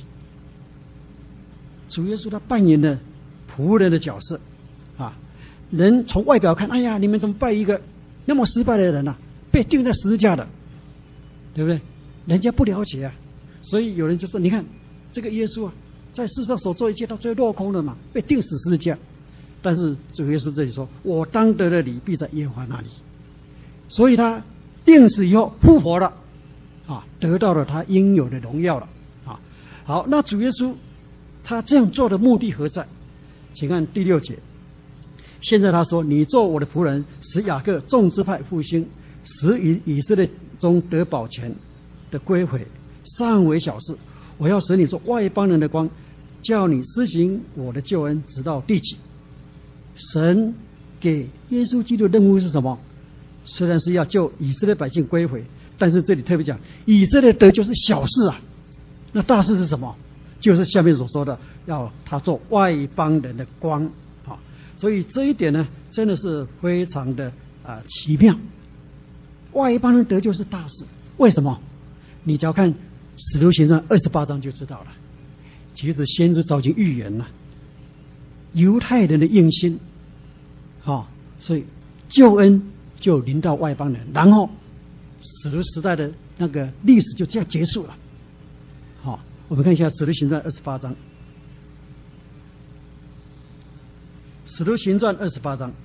主耶稣他扮演的仆人的角色啊，人从外表看，哎呀，你们怎么拜一个那么失败的人啊，被钉在十字架的，对不对？人家不了解啊，所以有人就说，你看这个耶稣啊，在世上所做一切到最后落空了嘛，被钉死十字架。但是主耶稣这里说，我当得的理必在耶和华那里，所以他钉死以后复活了啊，得到了他应有的荣耀了啊。好，那主耶稣他这样做的目的何在？请看第六节。现在他说，你做我的仆人，使雅各众支派复兴，使以以色列中得保全的归回，尚为小事。 我要使你做外邦人的光，叫你施行我的救恩，直到地极。神给耶稣基督的任务是什么？虽然是要救以色列百姓归回，但是这里特别讲，以色列得救是小事啊，那大事是什么？就是下面所说的，要他做外邦人的光啊。所以这一点呢，真的是非常的啊奇妙。外邦人得救是大事，为什么？你只要看使徒行传二十八章就知道了。其实先知早已经预言了犹太人的硬心，啊，所以救恩就临到外邦人，然后使徒时代的那个历史就这样结束了。好，我们看一下使徒行传二十八章。使徒行传二十八章，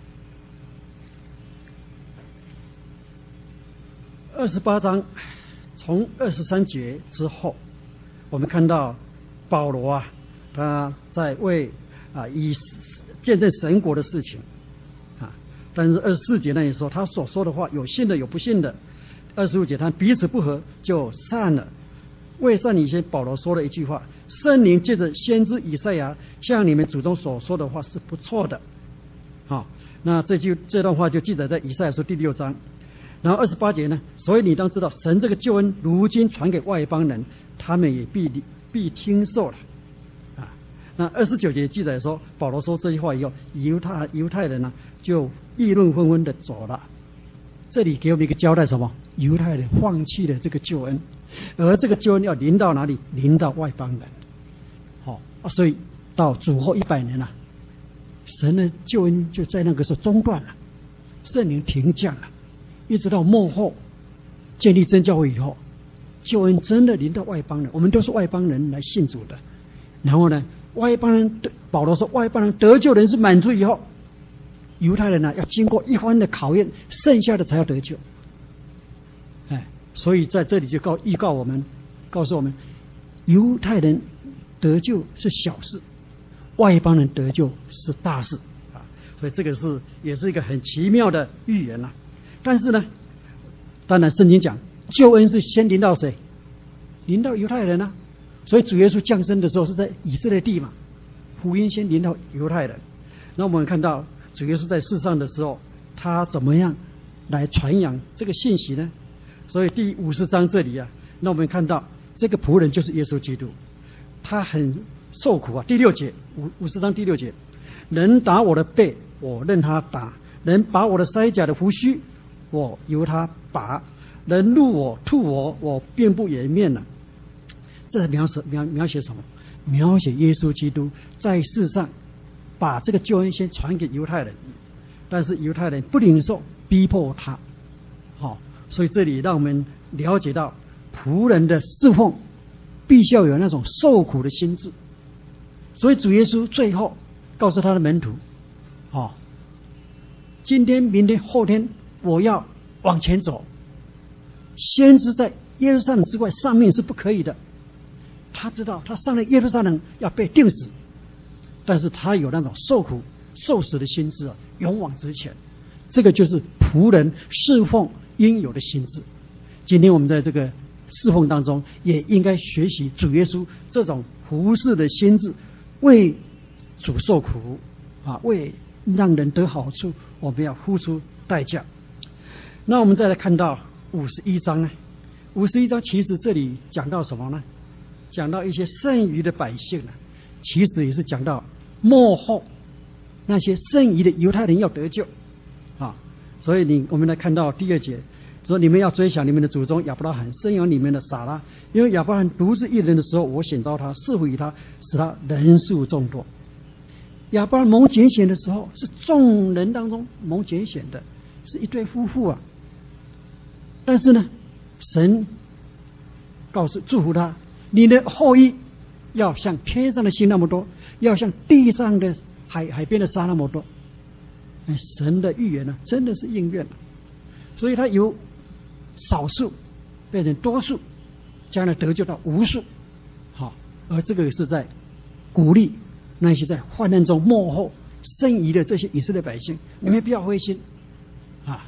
二十八章从二十三节之后，我们看到保罗啊，他在为啊以见证神国的事情啊，但是二十四节那里说他所说的话，有信的有不信的。二十五节他彼此不和就散了。未散以前，保罗说了一句话：圣灵借着先知以赛亚向你们祖宗所说的话是不错的。好，那这句这段话就记载在以赛亚书第六章。然后二十八节呢，所以你当知道，神这个救恩如今传给外邦人，他们也必必听受了。啊，那二十九节记载说，保罗说这句话以后，犹太犹太人呢就议论纷纷的走了。这里给我们一个交代，什么？犹太人放弃了这个救恩，而这个救恩要临到哪里？临到外邦人。好、啊，所以到主后一百年了、啊，神的救恩就在那个时候中断了，圣灵停降了，一直到末后建立真教会以后，救恩真的临到外邦人，我们都是外邦人来信主的。然后呢，外邦人保罗说，外邦人得救人是满足以后，犹太人呢、啊、要经过一番的考验，剩下的才要得救。哎，所以在这里就告预告我们，告诉我们，犹太人得救是小事，外邦人得救是大事啊！所以这个是也是一个很奇妙的预言啊。但是呢，当然圣经讲救恩是先临到谁？临到犹太人啊。所以主耶稣降生的时候是在以色列地嘛，福音先临到犹太人。那我们看到主耶稣在世上的时候，他怎么样来传扬这个信息呢？所以第五十章这里啊，那我们看到这个仆人就是耶稣基督，他很受苦啊。第六节，五五十章第六节，人打我的背，我任他打；人拔我的腮甲的胡须，我由他拔；人怒我、吐我，我便不掩面了。这是描写描描写什么？描写耶稣基督在世上把这个救恩先传给犹太人，但是犹太人不领受，逼迫他。好、哦，所以这里让我们了解到仆人的侍奉必须要有那种受苦的心智。所以主耶稣最后告诉他的门徒：哦，今天、明天、后天，我要往前走。先知在耶路撒冷之外上面是不可以的。他知道他上了耶路撒冷要被钉死，但是他有那种受苦受死的心智啊，勇往直前。这个就是仆人侍奉应有的心智。今天我们在这个侍奉当中，也应该学习主耶稣这种服侍的心智，为主受苦啊，为让人得好处，我们要付出代价。那我们再来看到五十一章呢？五十一章其实这里讲到什么呢？讲到一些剩余的百姓呢，其实也是讲到末后那些剩余的犹太人要得救啊。所以你我们来看到第二节说，你们要追想你们的祖宗亚伯拉罕，生养你们的撒拉，因为亚伯拉罕独自一人的时候，我选召他，赐福于他，使他人数众多。亚伯拉罕蒙拣选的时候，是众人当中蒙拣选的，是一对夫妇啊。但是呢，神告诉祝福他，你的后裔要像天上的星那么多，要像地上的海海边的沙那么多。神的预言呢，真的是应验了。所以他由少数变成多数，将来得救到无数。好，而这个是在鼓励那些在患难中末后剩余的这些以色列百姓，你们不要灰心啊。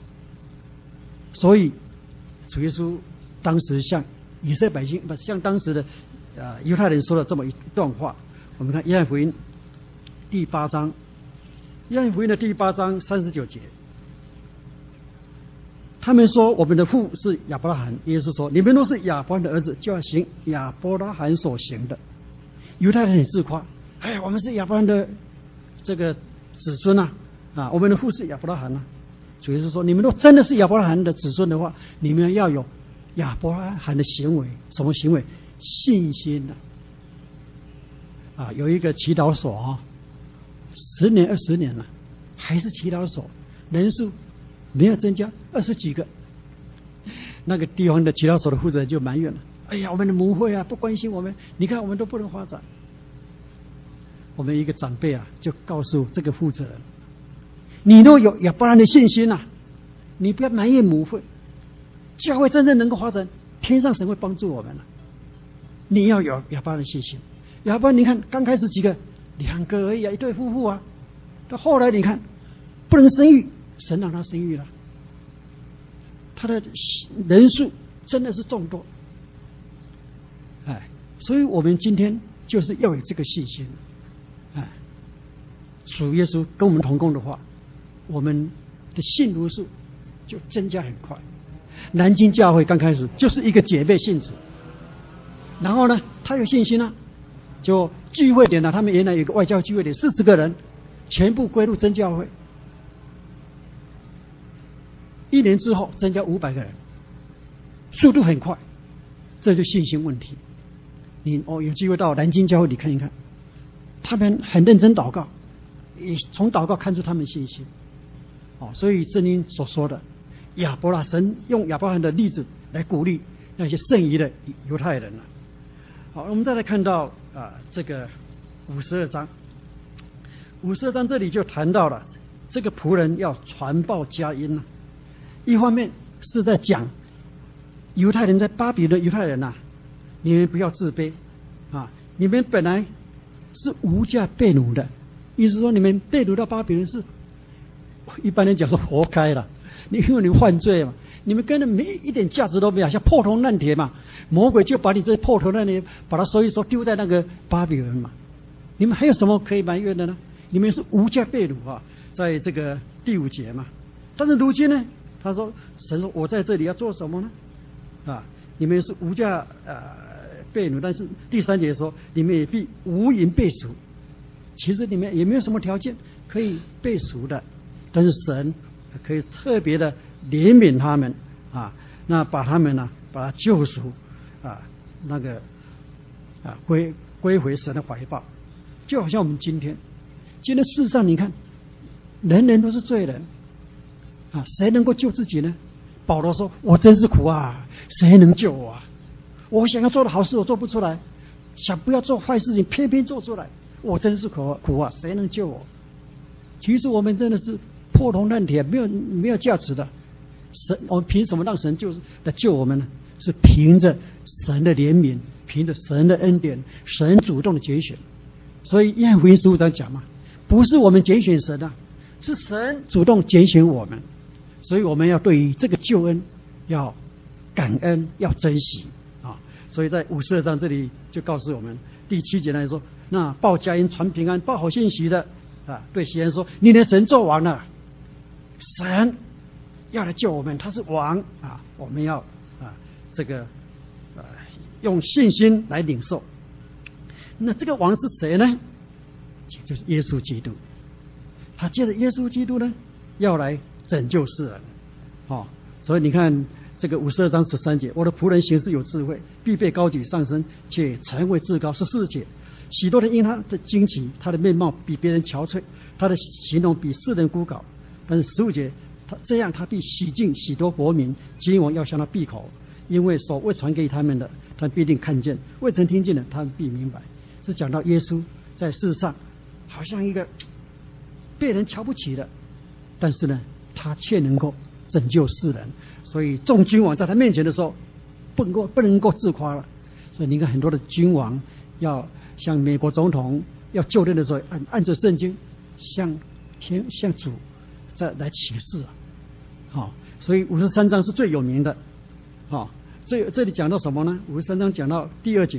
所以主耶稣当时向以色列百姓，不向当时的呃犹太人说了这么一段话。我们看约翰福音第八章，约翰福音的第八章三十九节，他们说我们的父是亚伯拉罕，耶稣说你们若是亚伯拉罕的儿子，就要行亚伯拉罕所行的。犹太人很自夸，哎，我们是亚伯拉罕的这个子孙啊，啊，我们的父是亚伯拉罕啊。主耶稣说，你们若真的是亚伯拉罕的子孙的话，你们要有亚伯拉罕的行为。什么行为？信心啊！啊，有一个祈祷所啊，十年二十年了，还是祈祷所，人数没有增加，二十几个。那个地方的祈祷所的负责人就埋怨了：哎呀，我们的母会啊，不关心我们，你看我们都不能发展。我们一个长辈啊，就告诉这个负责人：你若有亚伯拉罕的信心啊，你不要埋怨母会，教会真正能够发展，天上神会帮助我们了。你要有亚伯拉罕的信心。亚伯拉罕，你看刚开始几个，两个而已啊，一对夫妇啊。到后来你看不能生育，神让他生育了，他的人数真的是众多。哎，所以我们今天就是要有这个信心。哎，主耶稣跟我们同工的话，我们的信徒数就增加很快。南京教会刚开始就是一个姐妹信主，然后呢，他有信心啊，就聚会点呢，他们原来有个外教聚会点，四十个人全部归入真教会。一年之后增加五百个人，速度很快，这就信心问题。你哦有机会到南京教会你看一看，他们很认真祷告，从祷告看出他们信心。哦，所以圣经所说的亚伯拉神用亚伯拉罕的例子来鼓励那些剩余的犹太人了。好，我们再来看到啊这个五十二章，五十二章这里就谈到了这个仆人要传报佳音了。一方面是在讲犹太人在巴比伦的犹太人呐、啊，你们不要自卑啊！你们本来是无价被掳的，意思说你们被掳到巴比伦是一般人讲说活该了，你因为你犯罪嘛，你们根本没一点价值都没有，像破铜烂铁嘛，魔鬼就把你这破铜烂铁把它收一收丢在那个巴比伦嘛，你们还有什么可以埋怨的呢？你们是无价被掳啊，在这个第五节嘛。但是如今呢？他说：“神说，我在这里要做什么呢？啊，你们是无价呃被掳，但是第三节说，你们也必无银被赎。其实你们也没有什么条件可以被赎的，但是神可以特别的怜悯他们啊，那把他们呢、啊，把他救赎啊，那个啊归归回神的怀抱，就好像我们今天，今天世上你看，人人都是罪人。”啊，谁能够救自己呢？保罗说：“我真是苦啊，谁能救我啊？我想要做的好事，我做不出来；想不要做坏事情，偏偏做出来。我真是苦苦啊，谁能救我？”其实我们真的是破铜烂铁，没有没有价值的。神，我们凭什么让神救来救我们呢？是凭着神的怜悯，凭着神的恩典，神主动的拣选。所以约翰福音十五章讲嘛，不是我们拣选神啊，是神主动拣选我们。所以我们要对于这个救恩要感恩，要珍惜啊！所以在五十二章这里就告诉我们，第七节来说，那报佳音、传平安、报好信息的啊，对西安说：“你的神做王了，神要来救我们，他是王啊！我们要啊这个啊用信心来领受。那这个王是谁呢？就是耶稣基督。他借着耶稣基督呢，要来拯救世人，哦，所以你看这个五十二章十三节，我的仆人行事有智慧，必被高举上升，且成为至高。十四节，许多人因他的惊奇，他的面貌比别人憔悴，他的形容比世人枯槁。但是十五节，他这样他必洗净许多国民，君王要向他闭口，因为所未传给他们的，他必定看见；未曾听见的，他们必明白。是讲到耶稣在世上好像一个被人瞧不起的，但是呢，他却能够拯救世人，所以众君王在他面前的时候，不能够不能够自夸了。所以你看很多的君王要像美国总统要就任的时候，按按着圣经向天向主再来启示啊。好，所以五十三章是最有名的。好，这这里讲到什么呢？五十三章讲到第二节，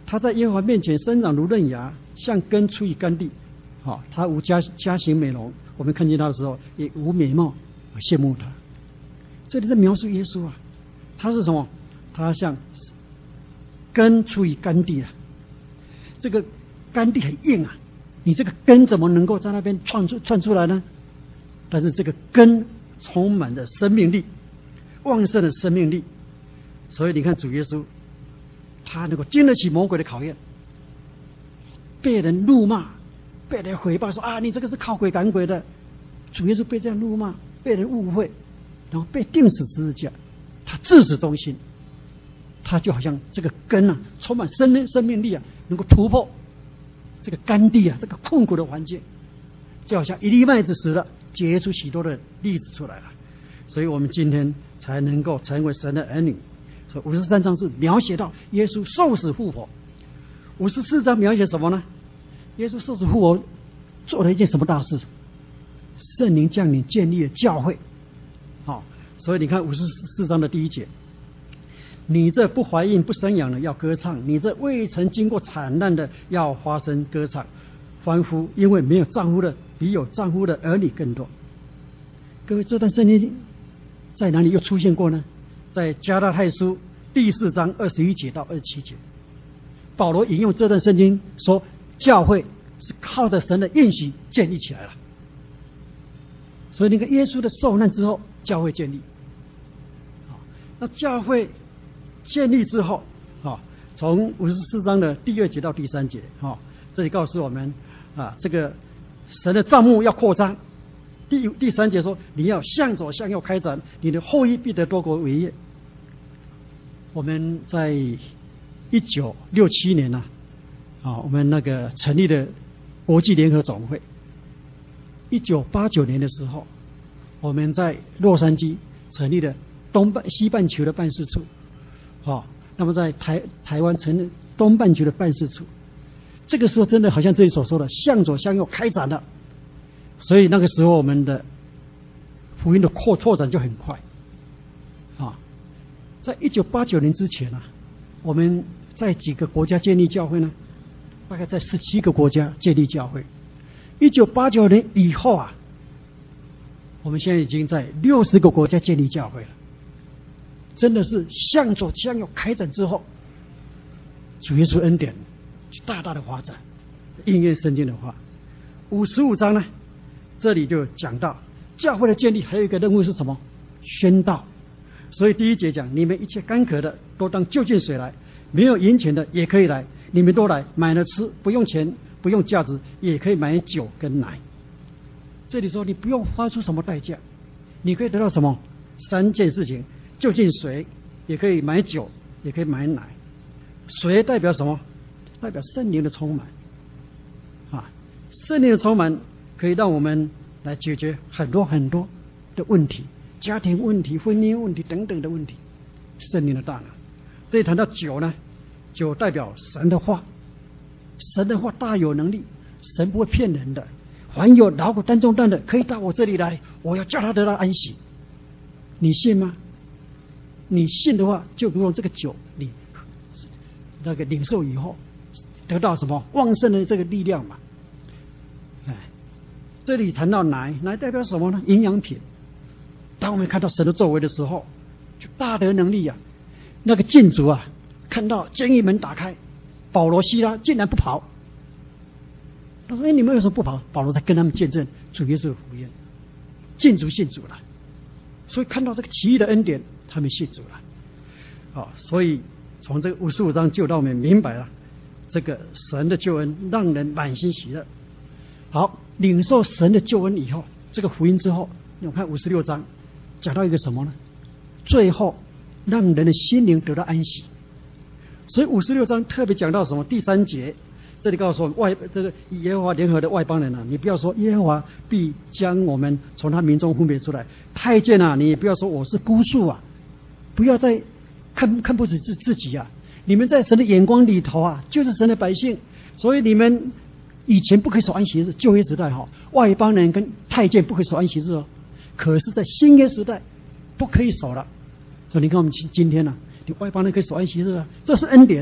他在耶和华面前生长如嫩芽，像根出于干地。好，他无家家型美容，我们看见他的时候也无美貌，羡慕他。这里在描述耶稣啊，他是什么？他像根出于干地啊。这个干地很硬啊，你这个根怎么能够在那边窜出窜出来呢？但是这个根充满着生命力，旺盛的生命力。所以你看主耶稣，他能够经得起魔鬼的考验，被人怒骂，被人毁谤说啊，你这个是靠鬼赶鬼的。主耶稣被这样怒骂，被人误会，然后被钉死十字架，他自始忠心。他就好像这个根啊，充满生命生命力啊，能够突破这个干地啊，这个困苦的环境，就好像一粒麦子死了，结出许多的粒子出来了。所以我们今天才能够成为神的儿女。所以五十三章是描写到耶稣受死复活，五十四章描写什么呢？耶稣受死复活做了一件什么大事？圣灵降临，建立了教会。好，所以你看五十四章的第一节，你这不怀孕不生养的要歌唱，你这未曾经过惨难的要发声歌唱欢呼，因为没有丈夫的比有丈夫的儿女更多。各位，这段圣经在哪里又出现过呢？在加拉太书第四章二十一节到二十七节，保罗引用这段圣经说，教会是靠着神的应许建立起来了。所以那个耶稣的受难之后，教会建立。那教会建立之后，啊，从五十四章的第二节到第三节，啊，这里告诉我们啊，这个神的帐幕要扩张。第第三节说，你要向左向右开展，你的后裔必得多国为业。我们在一九六七年呢、啊，啊，我们那个成立的国际联合总会。一九八九年的时候，我们在洛杉矶成立了东半西半球的办事处，啊，那么在台台湾成立东半球的办事处。这个时候真的好像这里所说的，向左向右开展了。所以那个时候我们的福音的扩拓展就很快，啊，在一九八九年之前啊，我们在几个国家建立教会呢？大概在十七个国家建立教会。一九八九年以后啊，我们现在已经在六十个国家建立教会了。真的是向左向右开展之后，主耶稣恩典就大大的发展，应验圣经的话。五十五章呢，这里就讲到教会的建立还有一个任务是什么？宣道。所以第一节讲，你们一切干渴的都当就近水来，没有银钱的也可以来，你们都来买了吃，不用钱不用价值，也可以买酒跟奶。这里说你不用花出什么代价，你可以得到什么？三件事情：就近水，也可以买酒，也可以买奶。水代表什么？代表圣灵的充满啊！圣灵的充满可以让我们来解决很多很多的问题，家庭问题、婚姻问题等等的问题。圣灵的大能。这里谈到酒呢，酒代表神的话，神的话大有能力，神不会骗人的。凡有劳苦担重担的，可以到我这里来，我要叫他得到安息。你信吗？你信的话，就如同这个酒，你那个领受以后，得到什么旺盛的这个力量嘛？哎，这里谈到奶，奶代表什么呢？营养品。当我们看到神的作为的时候，就大得能力啊！那个禁足啊，看到监狱门打开，保罗、西拉竟然不跑。他说：“哎，你们为什么不跑？”保罗在跟他们见证主耶稣的福音，禁足信主了。所以看到这个奇异的恩典，他们信主了。好，所以从这个五十五章就让我们明白了，这个神的救恩让人满心喜乐。好，领受神的救恩以后，这个福音之后，我们看五十六章讲到一个什么呢？最后让人的心灵得到安息。所以五十六章特别讲到什么？第三节。这里告诉我们，外这个以耶和华联合的外邦人啊，你不要说耶和华必将我们从他民中分别出来。太监啊，你也不要说我是孤宿啊，不要再看看不起自自己啊。你们在神的眼光里头啊，就是神的百姓。所以你们以前不可以守安息日，旧约时代哈，外邦人跟太监不可以守安息日哦。可是，在新约时代不可以守了。所以你看我们今今天呢、啊，你外邦人可以守安息日啊，这是恩典啊。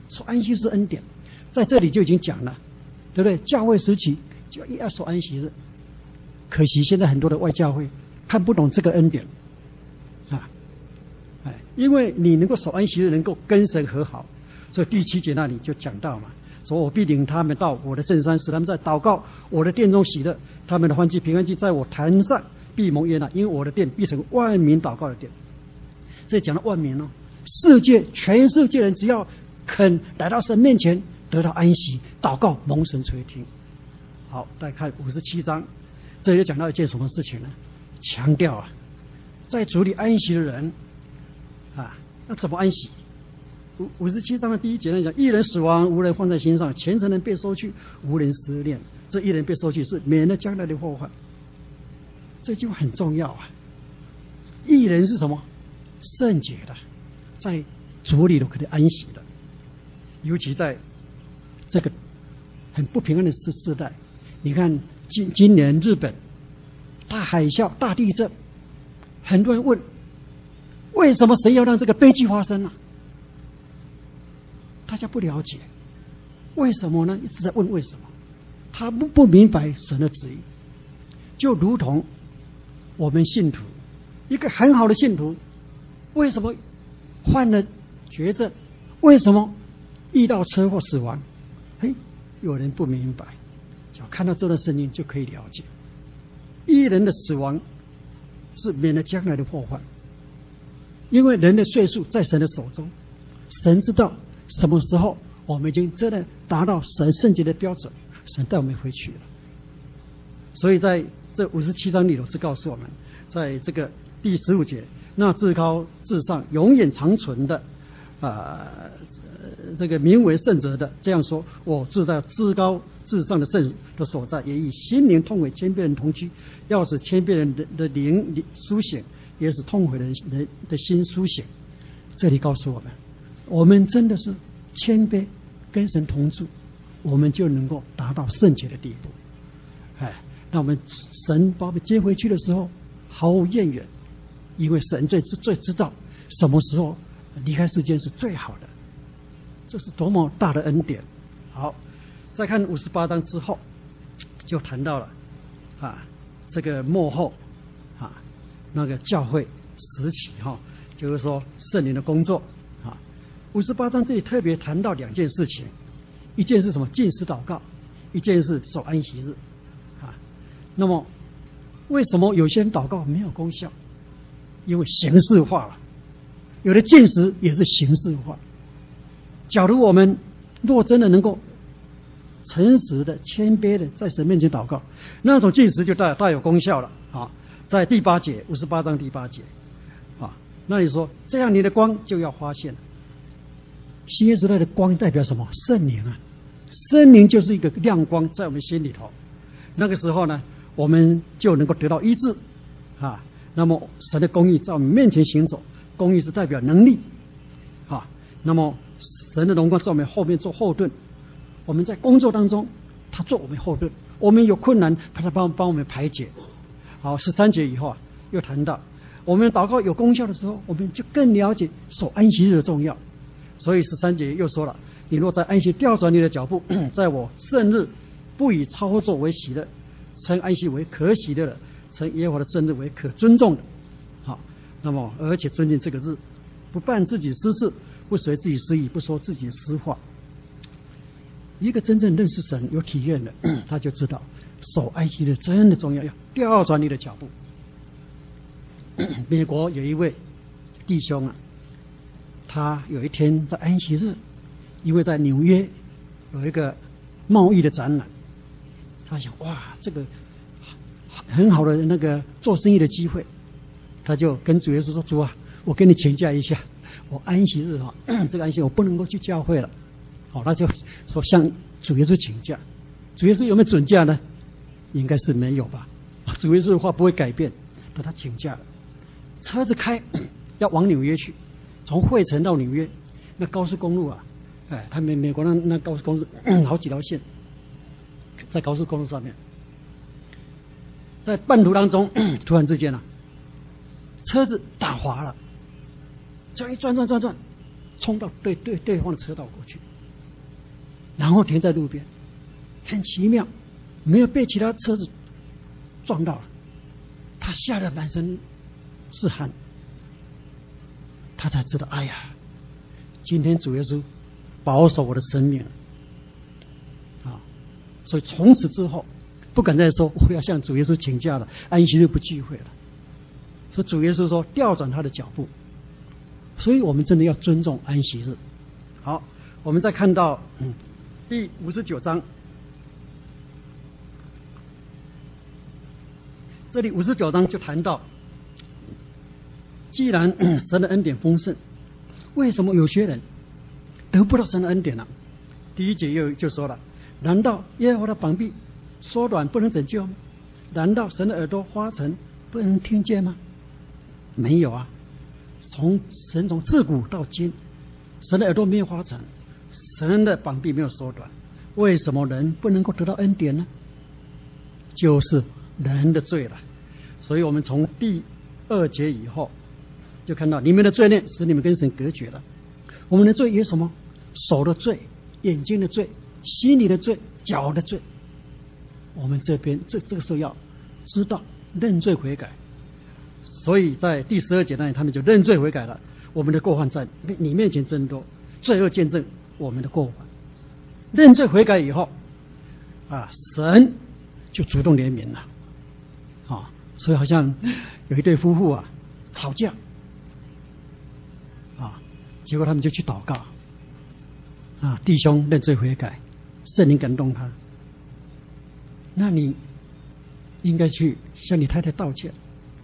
守安息日恩典，在这里就已经讲了，对不对？教会时期就要守安息日，可惜现在很多的外教会看不懂这个恩典啊，哎，因为你能够守安息日，能够跟神和好，所以第七节那里就讲到嘛，说我必领他们到我的圣山，使他们在祷告我的殿中喜乐，他们的欢祭平安祭在我坛上必蒙悦纳，因为我的殿必成万民祷告的殿。这里讲到万民哦，世界全世界人只要肯来到神面前，得到安息，祷告蒙神垂听。好，再看五十七章，这里又讲到一件什么事情呢？强调啊，在主里安息的人啊，那怎么安息？五五十七章的第一节呢讲，一人死亡，无人放在心上；虔诚人被收去，无人思念。这一人被收去，是免了将来的祸患。这句话很重要啊！一人是什么？圣洁的，在主里头可以安息的。尤其在这个很不平安的时时代，你看今今年日本大海啸、大地震，很多人问，为什么神要让这个悲剧发生呢、啊？大家不了解，为什么呢？一直在问为什么，他不不明白神的旨意，就如同我们信徒，一个很好的信徒，为什么患了绝症？为什么遇到车祸死亡？嘿，有人不明白，只要看到这段圣经就可以了解。一人的死亡是免了将来的祸患，因为人的岁数在神的手中，神知道什么时候我们已经真的达到神圣洁的标准，神带我们回去了。所以在这五十七章里头是告诉我们，在这个第十五节，那至高至上永远长存的啊、呃，这个名为圣者的这样说，我住在至高至上的圣的所在，也与心灵痛悔谦卑人同居，要使谦卑人的的灵苏醒，也使痛悔人的的心苏醒。这里告诉我们，我们真的是谦卑跟神同住，我们就能够达到圣洁的地步。哎，那我们神把我们接回去的时候毫无怨言，因为神最最知道什么时候离开世间是最好的，这是多么大的恩典。好，再看五十八章之后就谈到了啊，这个末后啊，那个教会时期哈、啊，就是说圣灵的工作啊。五十八章这里特别谈到两件事情，一件是什么？禁食祷告，一件是守安息日啊。那么为什么有些人祷告没有功效？因为形式化了，有的禁食也是形式化。假如我们若真的能够诚实的、谦卑的在神面前祷告，那种禁食就大大有功效了啊！在第八节，五十八章第八节啊，那里说这样你的光就要发现了。新约时代的光代表什么？圣灵啊，圣灵就是一个亮光在我们心里头。那个时候呢，我们就能够得到医治啊。那么神的公义在我们面前行走，公义是代表能力啊。那么神的荣光在我们后面做后盾，我们在工作当中他做我们后盾，我们有困难他帮帮我们排解。好，十三节以后啊，又谈到我们祷告有功效的时候，我们就更了解守安息日的重要。所以十三节又说了，你若在安息调转你的脚步，在我圣日不以操作为喜的，称安息为可喜的了，称耶和华的圣日为可尊重的。好，那么而且尊敬这个日，不办自己私事，不随自己私意，不说自己私话。一个真正认识神有体验的，他就知道守安息日真的重要，要调转你的脚步。美国有一位弟兄啊，他有一天在安息日，因为在纽约有一个贸易的展览，他想哇，这个很好的那个做生意的机会，他就跟主耶稣说：“主啊，我跟你请假一下，我安息日啊，这个安息我不能够去教会了。”好，他就说向主耶稣请假。主耶稣有没有准假呢？应该是没有吧。主耶稣的话不会改变，但他请假了。车子开要往纽约去，从惠城到纽约，那高速公路啊，哎，他们美国那那高速公路好几条线，在高速公路上面，在半途当中，突然之间啊，车子打滑了，这样一转转转转，冲到对对对方的车道过去， 然后停在路边，很奇妙，没有被其他车子撞到了。他吓得满身是汗，他才知道，哎呀，今天主耶稣保守我的生命啊！所以从此之后，不敢再说我要向主耶稣请假了，安息日不聚会了。所以主耶稣说调转他的脚步，所以我们真的要尊重安息日。好，我们再看到嗯第五十九章，这里五十九章就谈到，既然、嗯、神的恩典丰盛，为什么有些人得不到神的恩典呢、啊？第一节又就说了，难道耶和华的膀臂缩短不能拯救吗？难道神的耳朵花成不能听见吗？没有啊，从神从自古到今，神的耳朵没有花成，神的膀臂没有缩短，为什么人不能够得到恩典呢？就是人的罪了。所以我们从第二节以后就看到，你们的罪孽使你们跟神隔绝了。我们的罪有什么？手的罪、眼睛的罪、心里的罪、脚的罪。我们这边这这个时候要知道认罪悔改。所以在第十二节那里，他们就认罪悔改了。我们的过犯在你面前增多，罪恶见证我们的过犯。认罪悔改以后，啊，神就主动怜悯了。啊，所以好像有一对夫妇啊吵架，啊，结果他们就去祷告，啊，弟兄认罪悔改，圣灵感动他，那你应该去向你太太道歉。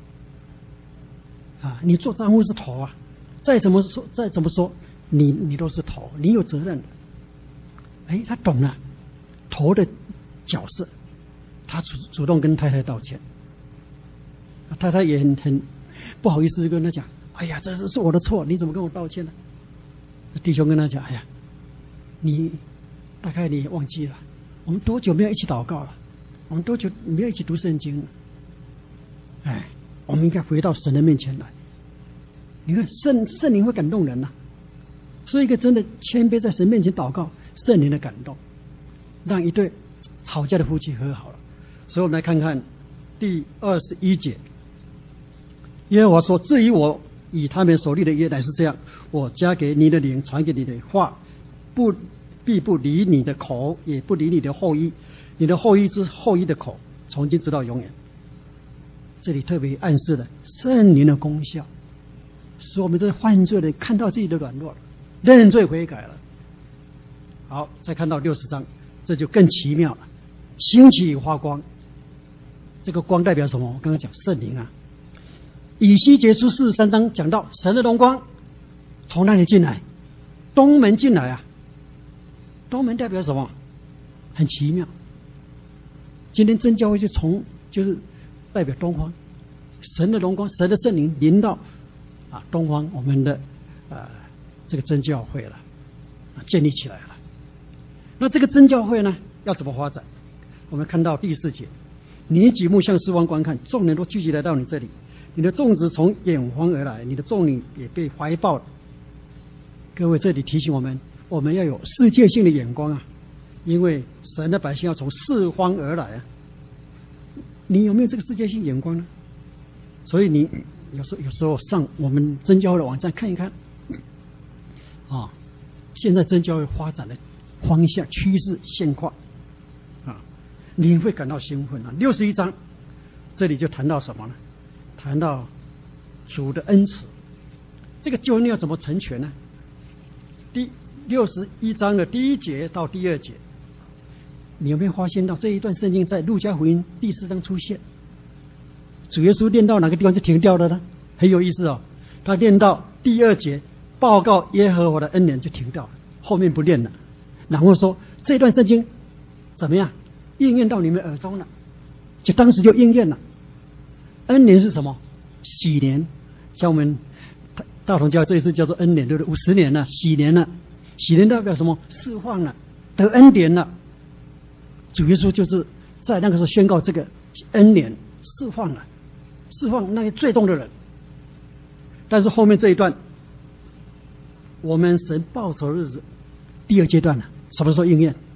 啊，你做丈夫是头啊，再怎么说再怎么说，你你都是头，你有责任的。哎，他懂了头的角色，他主主动跟太太道歉。太太也很很不好意思跟他讲，哎呀，这是是我的错，你怎么跟我道歉呢？弟兄跟他讲，哎呀，你大概你也忘记了，我们多久没有一起祷告了？我们多久没有一起读圣经了？哎，我们应该回到神的面前来。你看圣圣灵会感动人呐、啊，所以一个真的谦卑在神面前祷告，圣灵的感动，让一对吵架的夫妻和好了。所以我们来看看第二十一节，耶和华说：“至于我以他们所立的约乃是这样，我加给你的灵，传给你的话，不必不离你的口，也不离你的后裔，你的后裔之后裔的口，从今直到永远。”这里特别暗示了圣灵的功效，使我们这犯罪的看到自己的软弱了，认罪悔改了。好，再看到六十章，这就更奇妙了，兴起发光。这个光代表什么？我刚刚讲圣灵啊。以西结书四十三章讲到神的荣光从哪里进来？东门进来啊。东门代表什么？很奇妙。今天真教会就从就是代表东方，神的荣光，神的圣灵临到啊东方，我们的呃这个真教会了，啊建立起来了。那这个真教会呢，要怎么发展？我们看到第四节，你举目向四方观看，众人都聚集来到你这里，你的众子从远方而来，你的众女也被怀抱了。各位，这里提醒我们，我们要有世界性的眼光啊，因为神的百姓要从四方而来啊。你有没有这个世界性眼光呢？所以你有时候有时候上我们真教会的网站看一看，啊，现在真教会发展的方向、趋势、现况，啊，你会感到兴奋啊。六十一章这里就谈到什么呢？谈到主的恩慈，这个救恩要怎么成全呢？第六十一章的第一节到第二节。你有没有发现到这一段圣经在路加福音第四章出现？主耶稣念到哪个地方就停掉了呢？很有意思哦。他念到第二节，报告耶和华的恩典就停掉了，后面不念了。然后说这段圣经怎么样应验到你们耳中了，就当时就应验了。恩年是什么？喜年，像我们大同教这一次叫做恩年，对不对？五十年了，喜年了。喜年代表什么？释放了，得恩典了。主耶稣就是在那个时候宣告这个恩典释放了，释放那些最重的人。但是后面这一段，我们神报仇的日子第二阶段了，什么时候应验？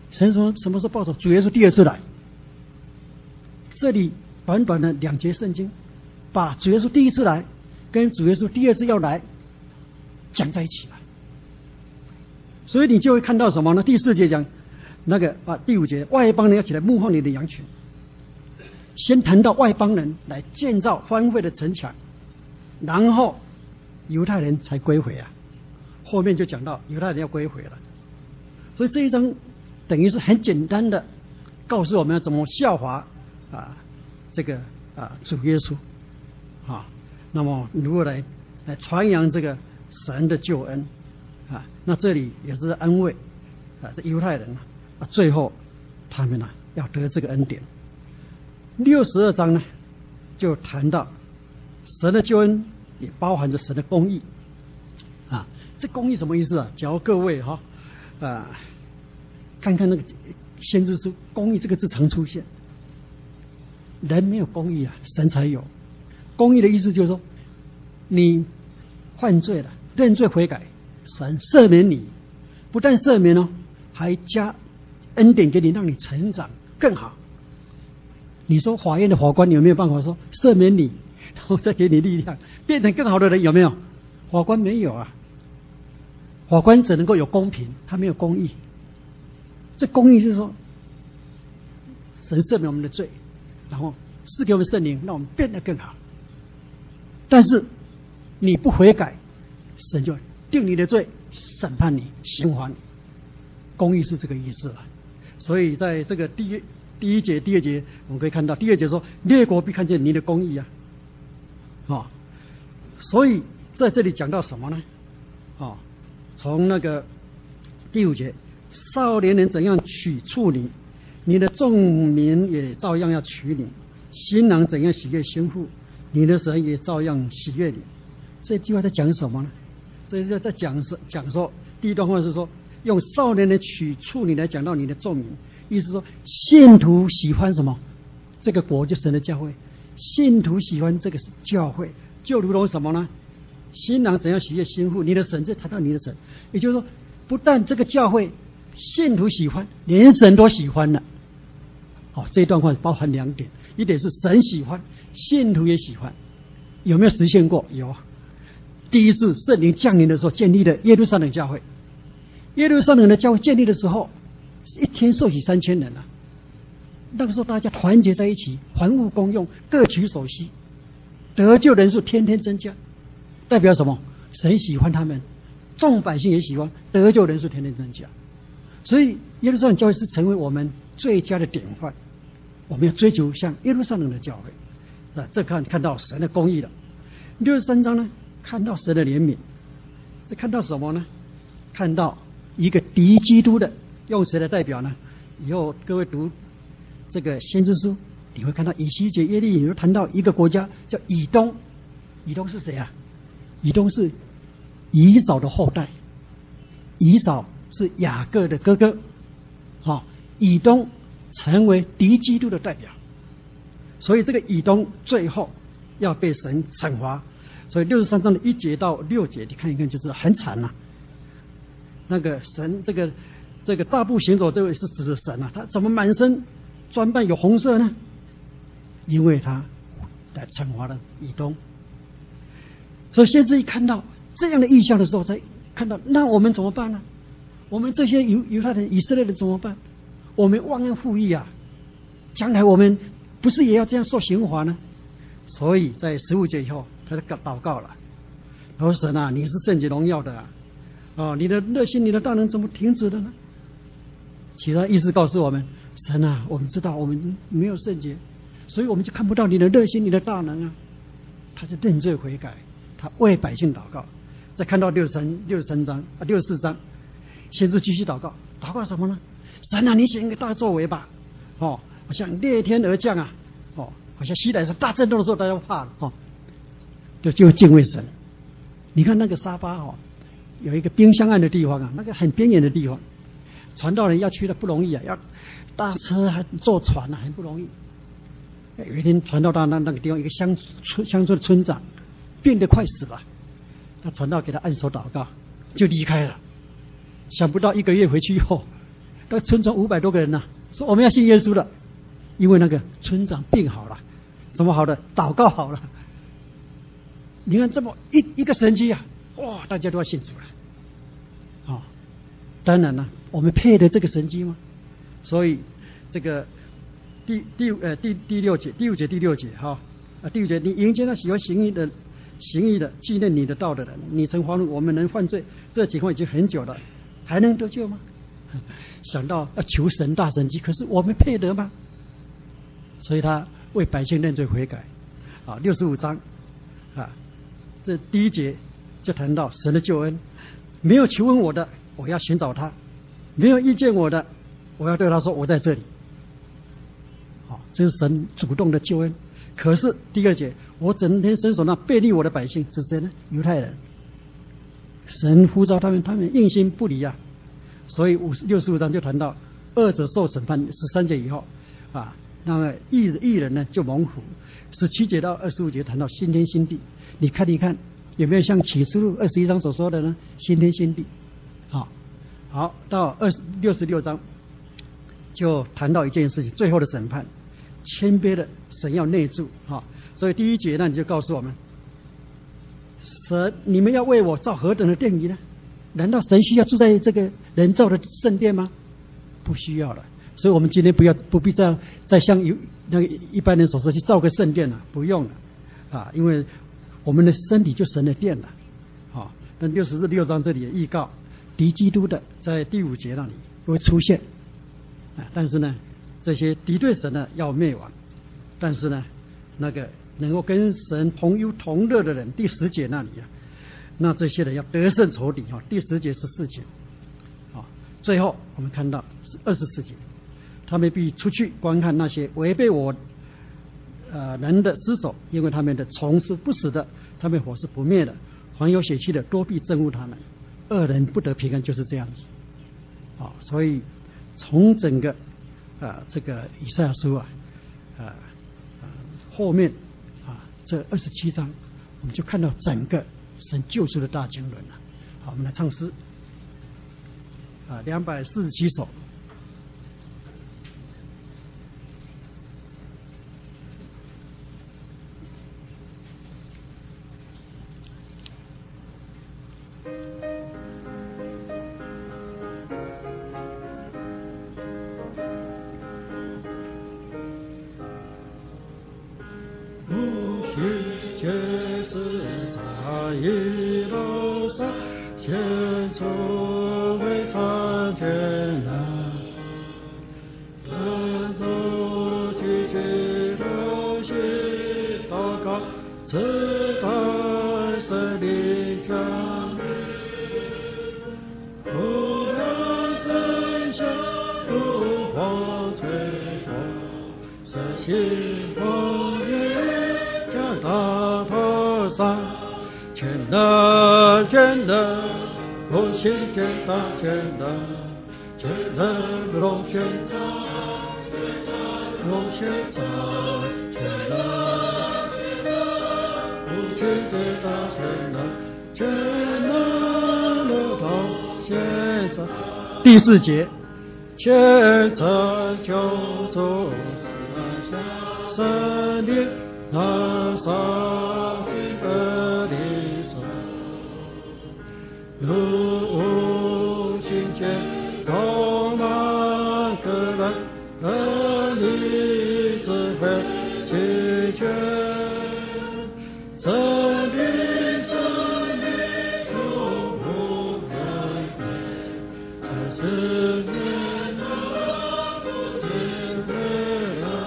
神说什么时候报仇？主耶稣第二次来。这里短短的两节圣经，把主耶稣第一次来跟主耶稣第二次要来讲在一起了。所以你就会看到什么呢？第四节讲那个啊，第五节外邦人要起来牧放你的羊群。先谈到外邦人来建造荒废的城墙，然后犹太人才归回啊。后面就讲到犹太人要归回了。所以这一章等于是很简单的告诉我们要怎么效法啊这个啊主耶稣啊，那么如何来来传扬这个神的救恩啊？那这里也是安慰啊这犹太人啊，最后他们呢、啊、要得这个恩典。六十二章呢就谈到神的救恩也包含着神的公义啊。这公义什么意思啊？假如各位哈啊看看那个先知书，公义这个字常出现。人没有公义啊，神才有。公义的意思就是说，你犯罪了，认罪悔改，神赦免你，不但赦免哦，还加恩典给你，让你成长更好。你说法院的法官有没有办法说赦免你，然后再给你力量，变成更好的人？有没有？法官没有啊，法官只能够有公平，他没有公义。这公义是说，神赦免我们的罪，然后赐给我们圣灵，让我们变得更好。但是你不悔改，神就定你的罪，审判你，刑罚你。公义是这个意思了。所以在这个第一第一节、第二节，我们可以看到，第二节说列国必看见你的公义啊，啊、哦，所以在这里讲到什么呢？啊、哦，从那个第五节，少年人怎样取处你，你的众民也照样要取你；新郎怎样喜悦新妇，你的神也照样喜悦你。这句话在讲什么呢？这就在讲说讲说，第一段话是说用少年人取处你来讲到你的众民。意思说，信徒喜欢什么？这个国就神的教会。信徒喜欢这个教会，就如同什么呢？新郎怎样喜悦新妇，你的神就谈到你的神。也就是说，不但这个教会信徒喜欢，连神都喜欢了。好、哦，这一段话包含两点：一点是神喜欢，信徒也喜欢。有没有实现过？有。第一次圣灵降临的时候，建立了耶路撒冷教会。耶路撒冷的教会建立的时候，一天受洗三千人啊！那个时候大家团结在一起，环务公用，各取所需，得救人数天天增加，代表什么？神喜欢他们，众百姓也喜欢，得救人数天天增加。所以耶路撒冷教会是成为我们最佳的典范，我们要追求像耶路撒冷的教会啊！这看看到神的公义了。六十三章呢，看到神的怜悯，这看到什么呢？看到一个敌基督的。用谁来代表呢？以后各位读这个先知书，你会看到以西结、耶利米都谈到一个国家叫以东。以东是谁啊？以东是以扫的后代，以扫是雅各的哥哥。好、哦，以东成为敌基督的代表，所以这个以东最后要被神惩罚。所以六十三章的一节到六节，你看一看就知道很惨啊。那个神这个。这个大步行走这位是指的神啊，他怎么满身装扮有红色呢？因为他来惩罚了以东。所以先知一看到这样的异象的时候，才看到那我们怎么办呢？我们这些犹犹太人、以色列人怎么办？我们忘恩负义啊！将来我们不是也要这样受刑罚呢？所以在十五节以后，他就祷告了。他说：“神啊，你是圣洁荣耀的啊！哦，你的热心、你的大能怎么停止的呢？”其他意思告诉我们，神啊，我们知道我们没有圣洁，所以我们就看不到你的热心、你的大能啊。他就认罪悔改，他为百姓祷告。再看到六十三、六十三章啊，六十四章，先知继续祷告，祷告什么呢？神啊，你显一个大作为吧！哦，好像裂天而降啊！哦，好像西乃山大震动的时候，大家怕了哦，就就敬畏神。你看那个沙巴哦，有一个冰箱岸的地方啊，那个很边缘的地方。传道人要去的不容易啊，要搭车还坐船啊，很不容易。有一天传道到那那个地方，一个乡村乡村的村长病得快死了，他传道给他按手祷告，就离开了。想不到一个月回去以后， 那村庄五百多个人呢、啊，说我们要信耶稣了，因为那个村长病好了，怎么好的？祷告好了。你看这么一一个神迹啊，哇，大家都要信主了。啊、哦，当然了，我们配得这个神迹吗？所以这个第第呃第第六节第五节第六节哈啊第五节，你迎接那喜欢行义的行义的纪念你的道的人，你曾发怒，我们能犯罪，这情况已经很久了，还能得救吗？想到要求神大神迹，可是我们配得吗？所以他为百姓认罪悔改啊。六十五章啊，这第一节就谈到神的救恩，没有求问我的，我要寻找他；没有意见我的，我要对他说我在这里。好，这是神主动的救恩。可是第二节，我整天伸手那背逆我的百姓是谁呢？犹太人。神呼召他们，他们硬心不离啊。所以五十六十五章就谈到二者受审判，十三节以后啊，那么义义人呢就蒙福。十七节到二十五节谈到新天新地，你看一看有没有像启示录二十一章所说的呢？新天新地。好，好，到二十六十六章就谈到一件事情，最后的审判，谦卑的神要内住啊。所以第一节呢，你就告诉我们，神，你们要为我造何等的殿宇呢？难道神需要住在这个人造的圣殿吗？不需要了。所以我们今天不要不必再再像有那个一般人所说去造个圣殿了，不用了啊，因为我们的身体就神的殿了。啊，那六十六章这里也预告敌基督的在第五节那里会出现啊，但是呢，这些敌对神的要灭亡，但是呢，那个能够跟神同忧同乐的人，第十节那里啊。那这些人要得胜仇敌哈，第十节十四节，啊，最后我们看到是二十四节，他们必出去观看那些违背我呃人的尸首，因为他们的虫是不死的，他们火是不灭的，凡有血气的多必憎恶他们，恶人不得平安，就是这样子，啊，所以从整个啊这个以赛亚书啊啊啊后面啊这二十七章，我们就看到整个神救赎的大经纶了。好，我们来唱诗啊，两百四十七首。第四节，虔诚救主四下神的那上进的理所，如今前充满个人的理智慧解决真理。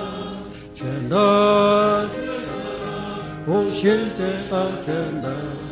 无限的大全能。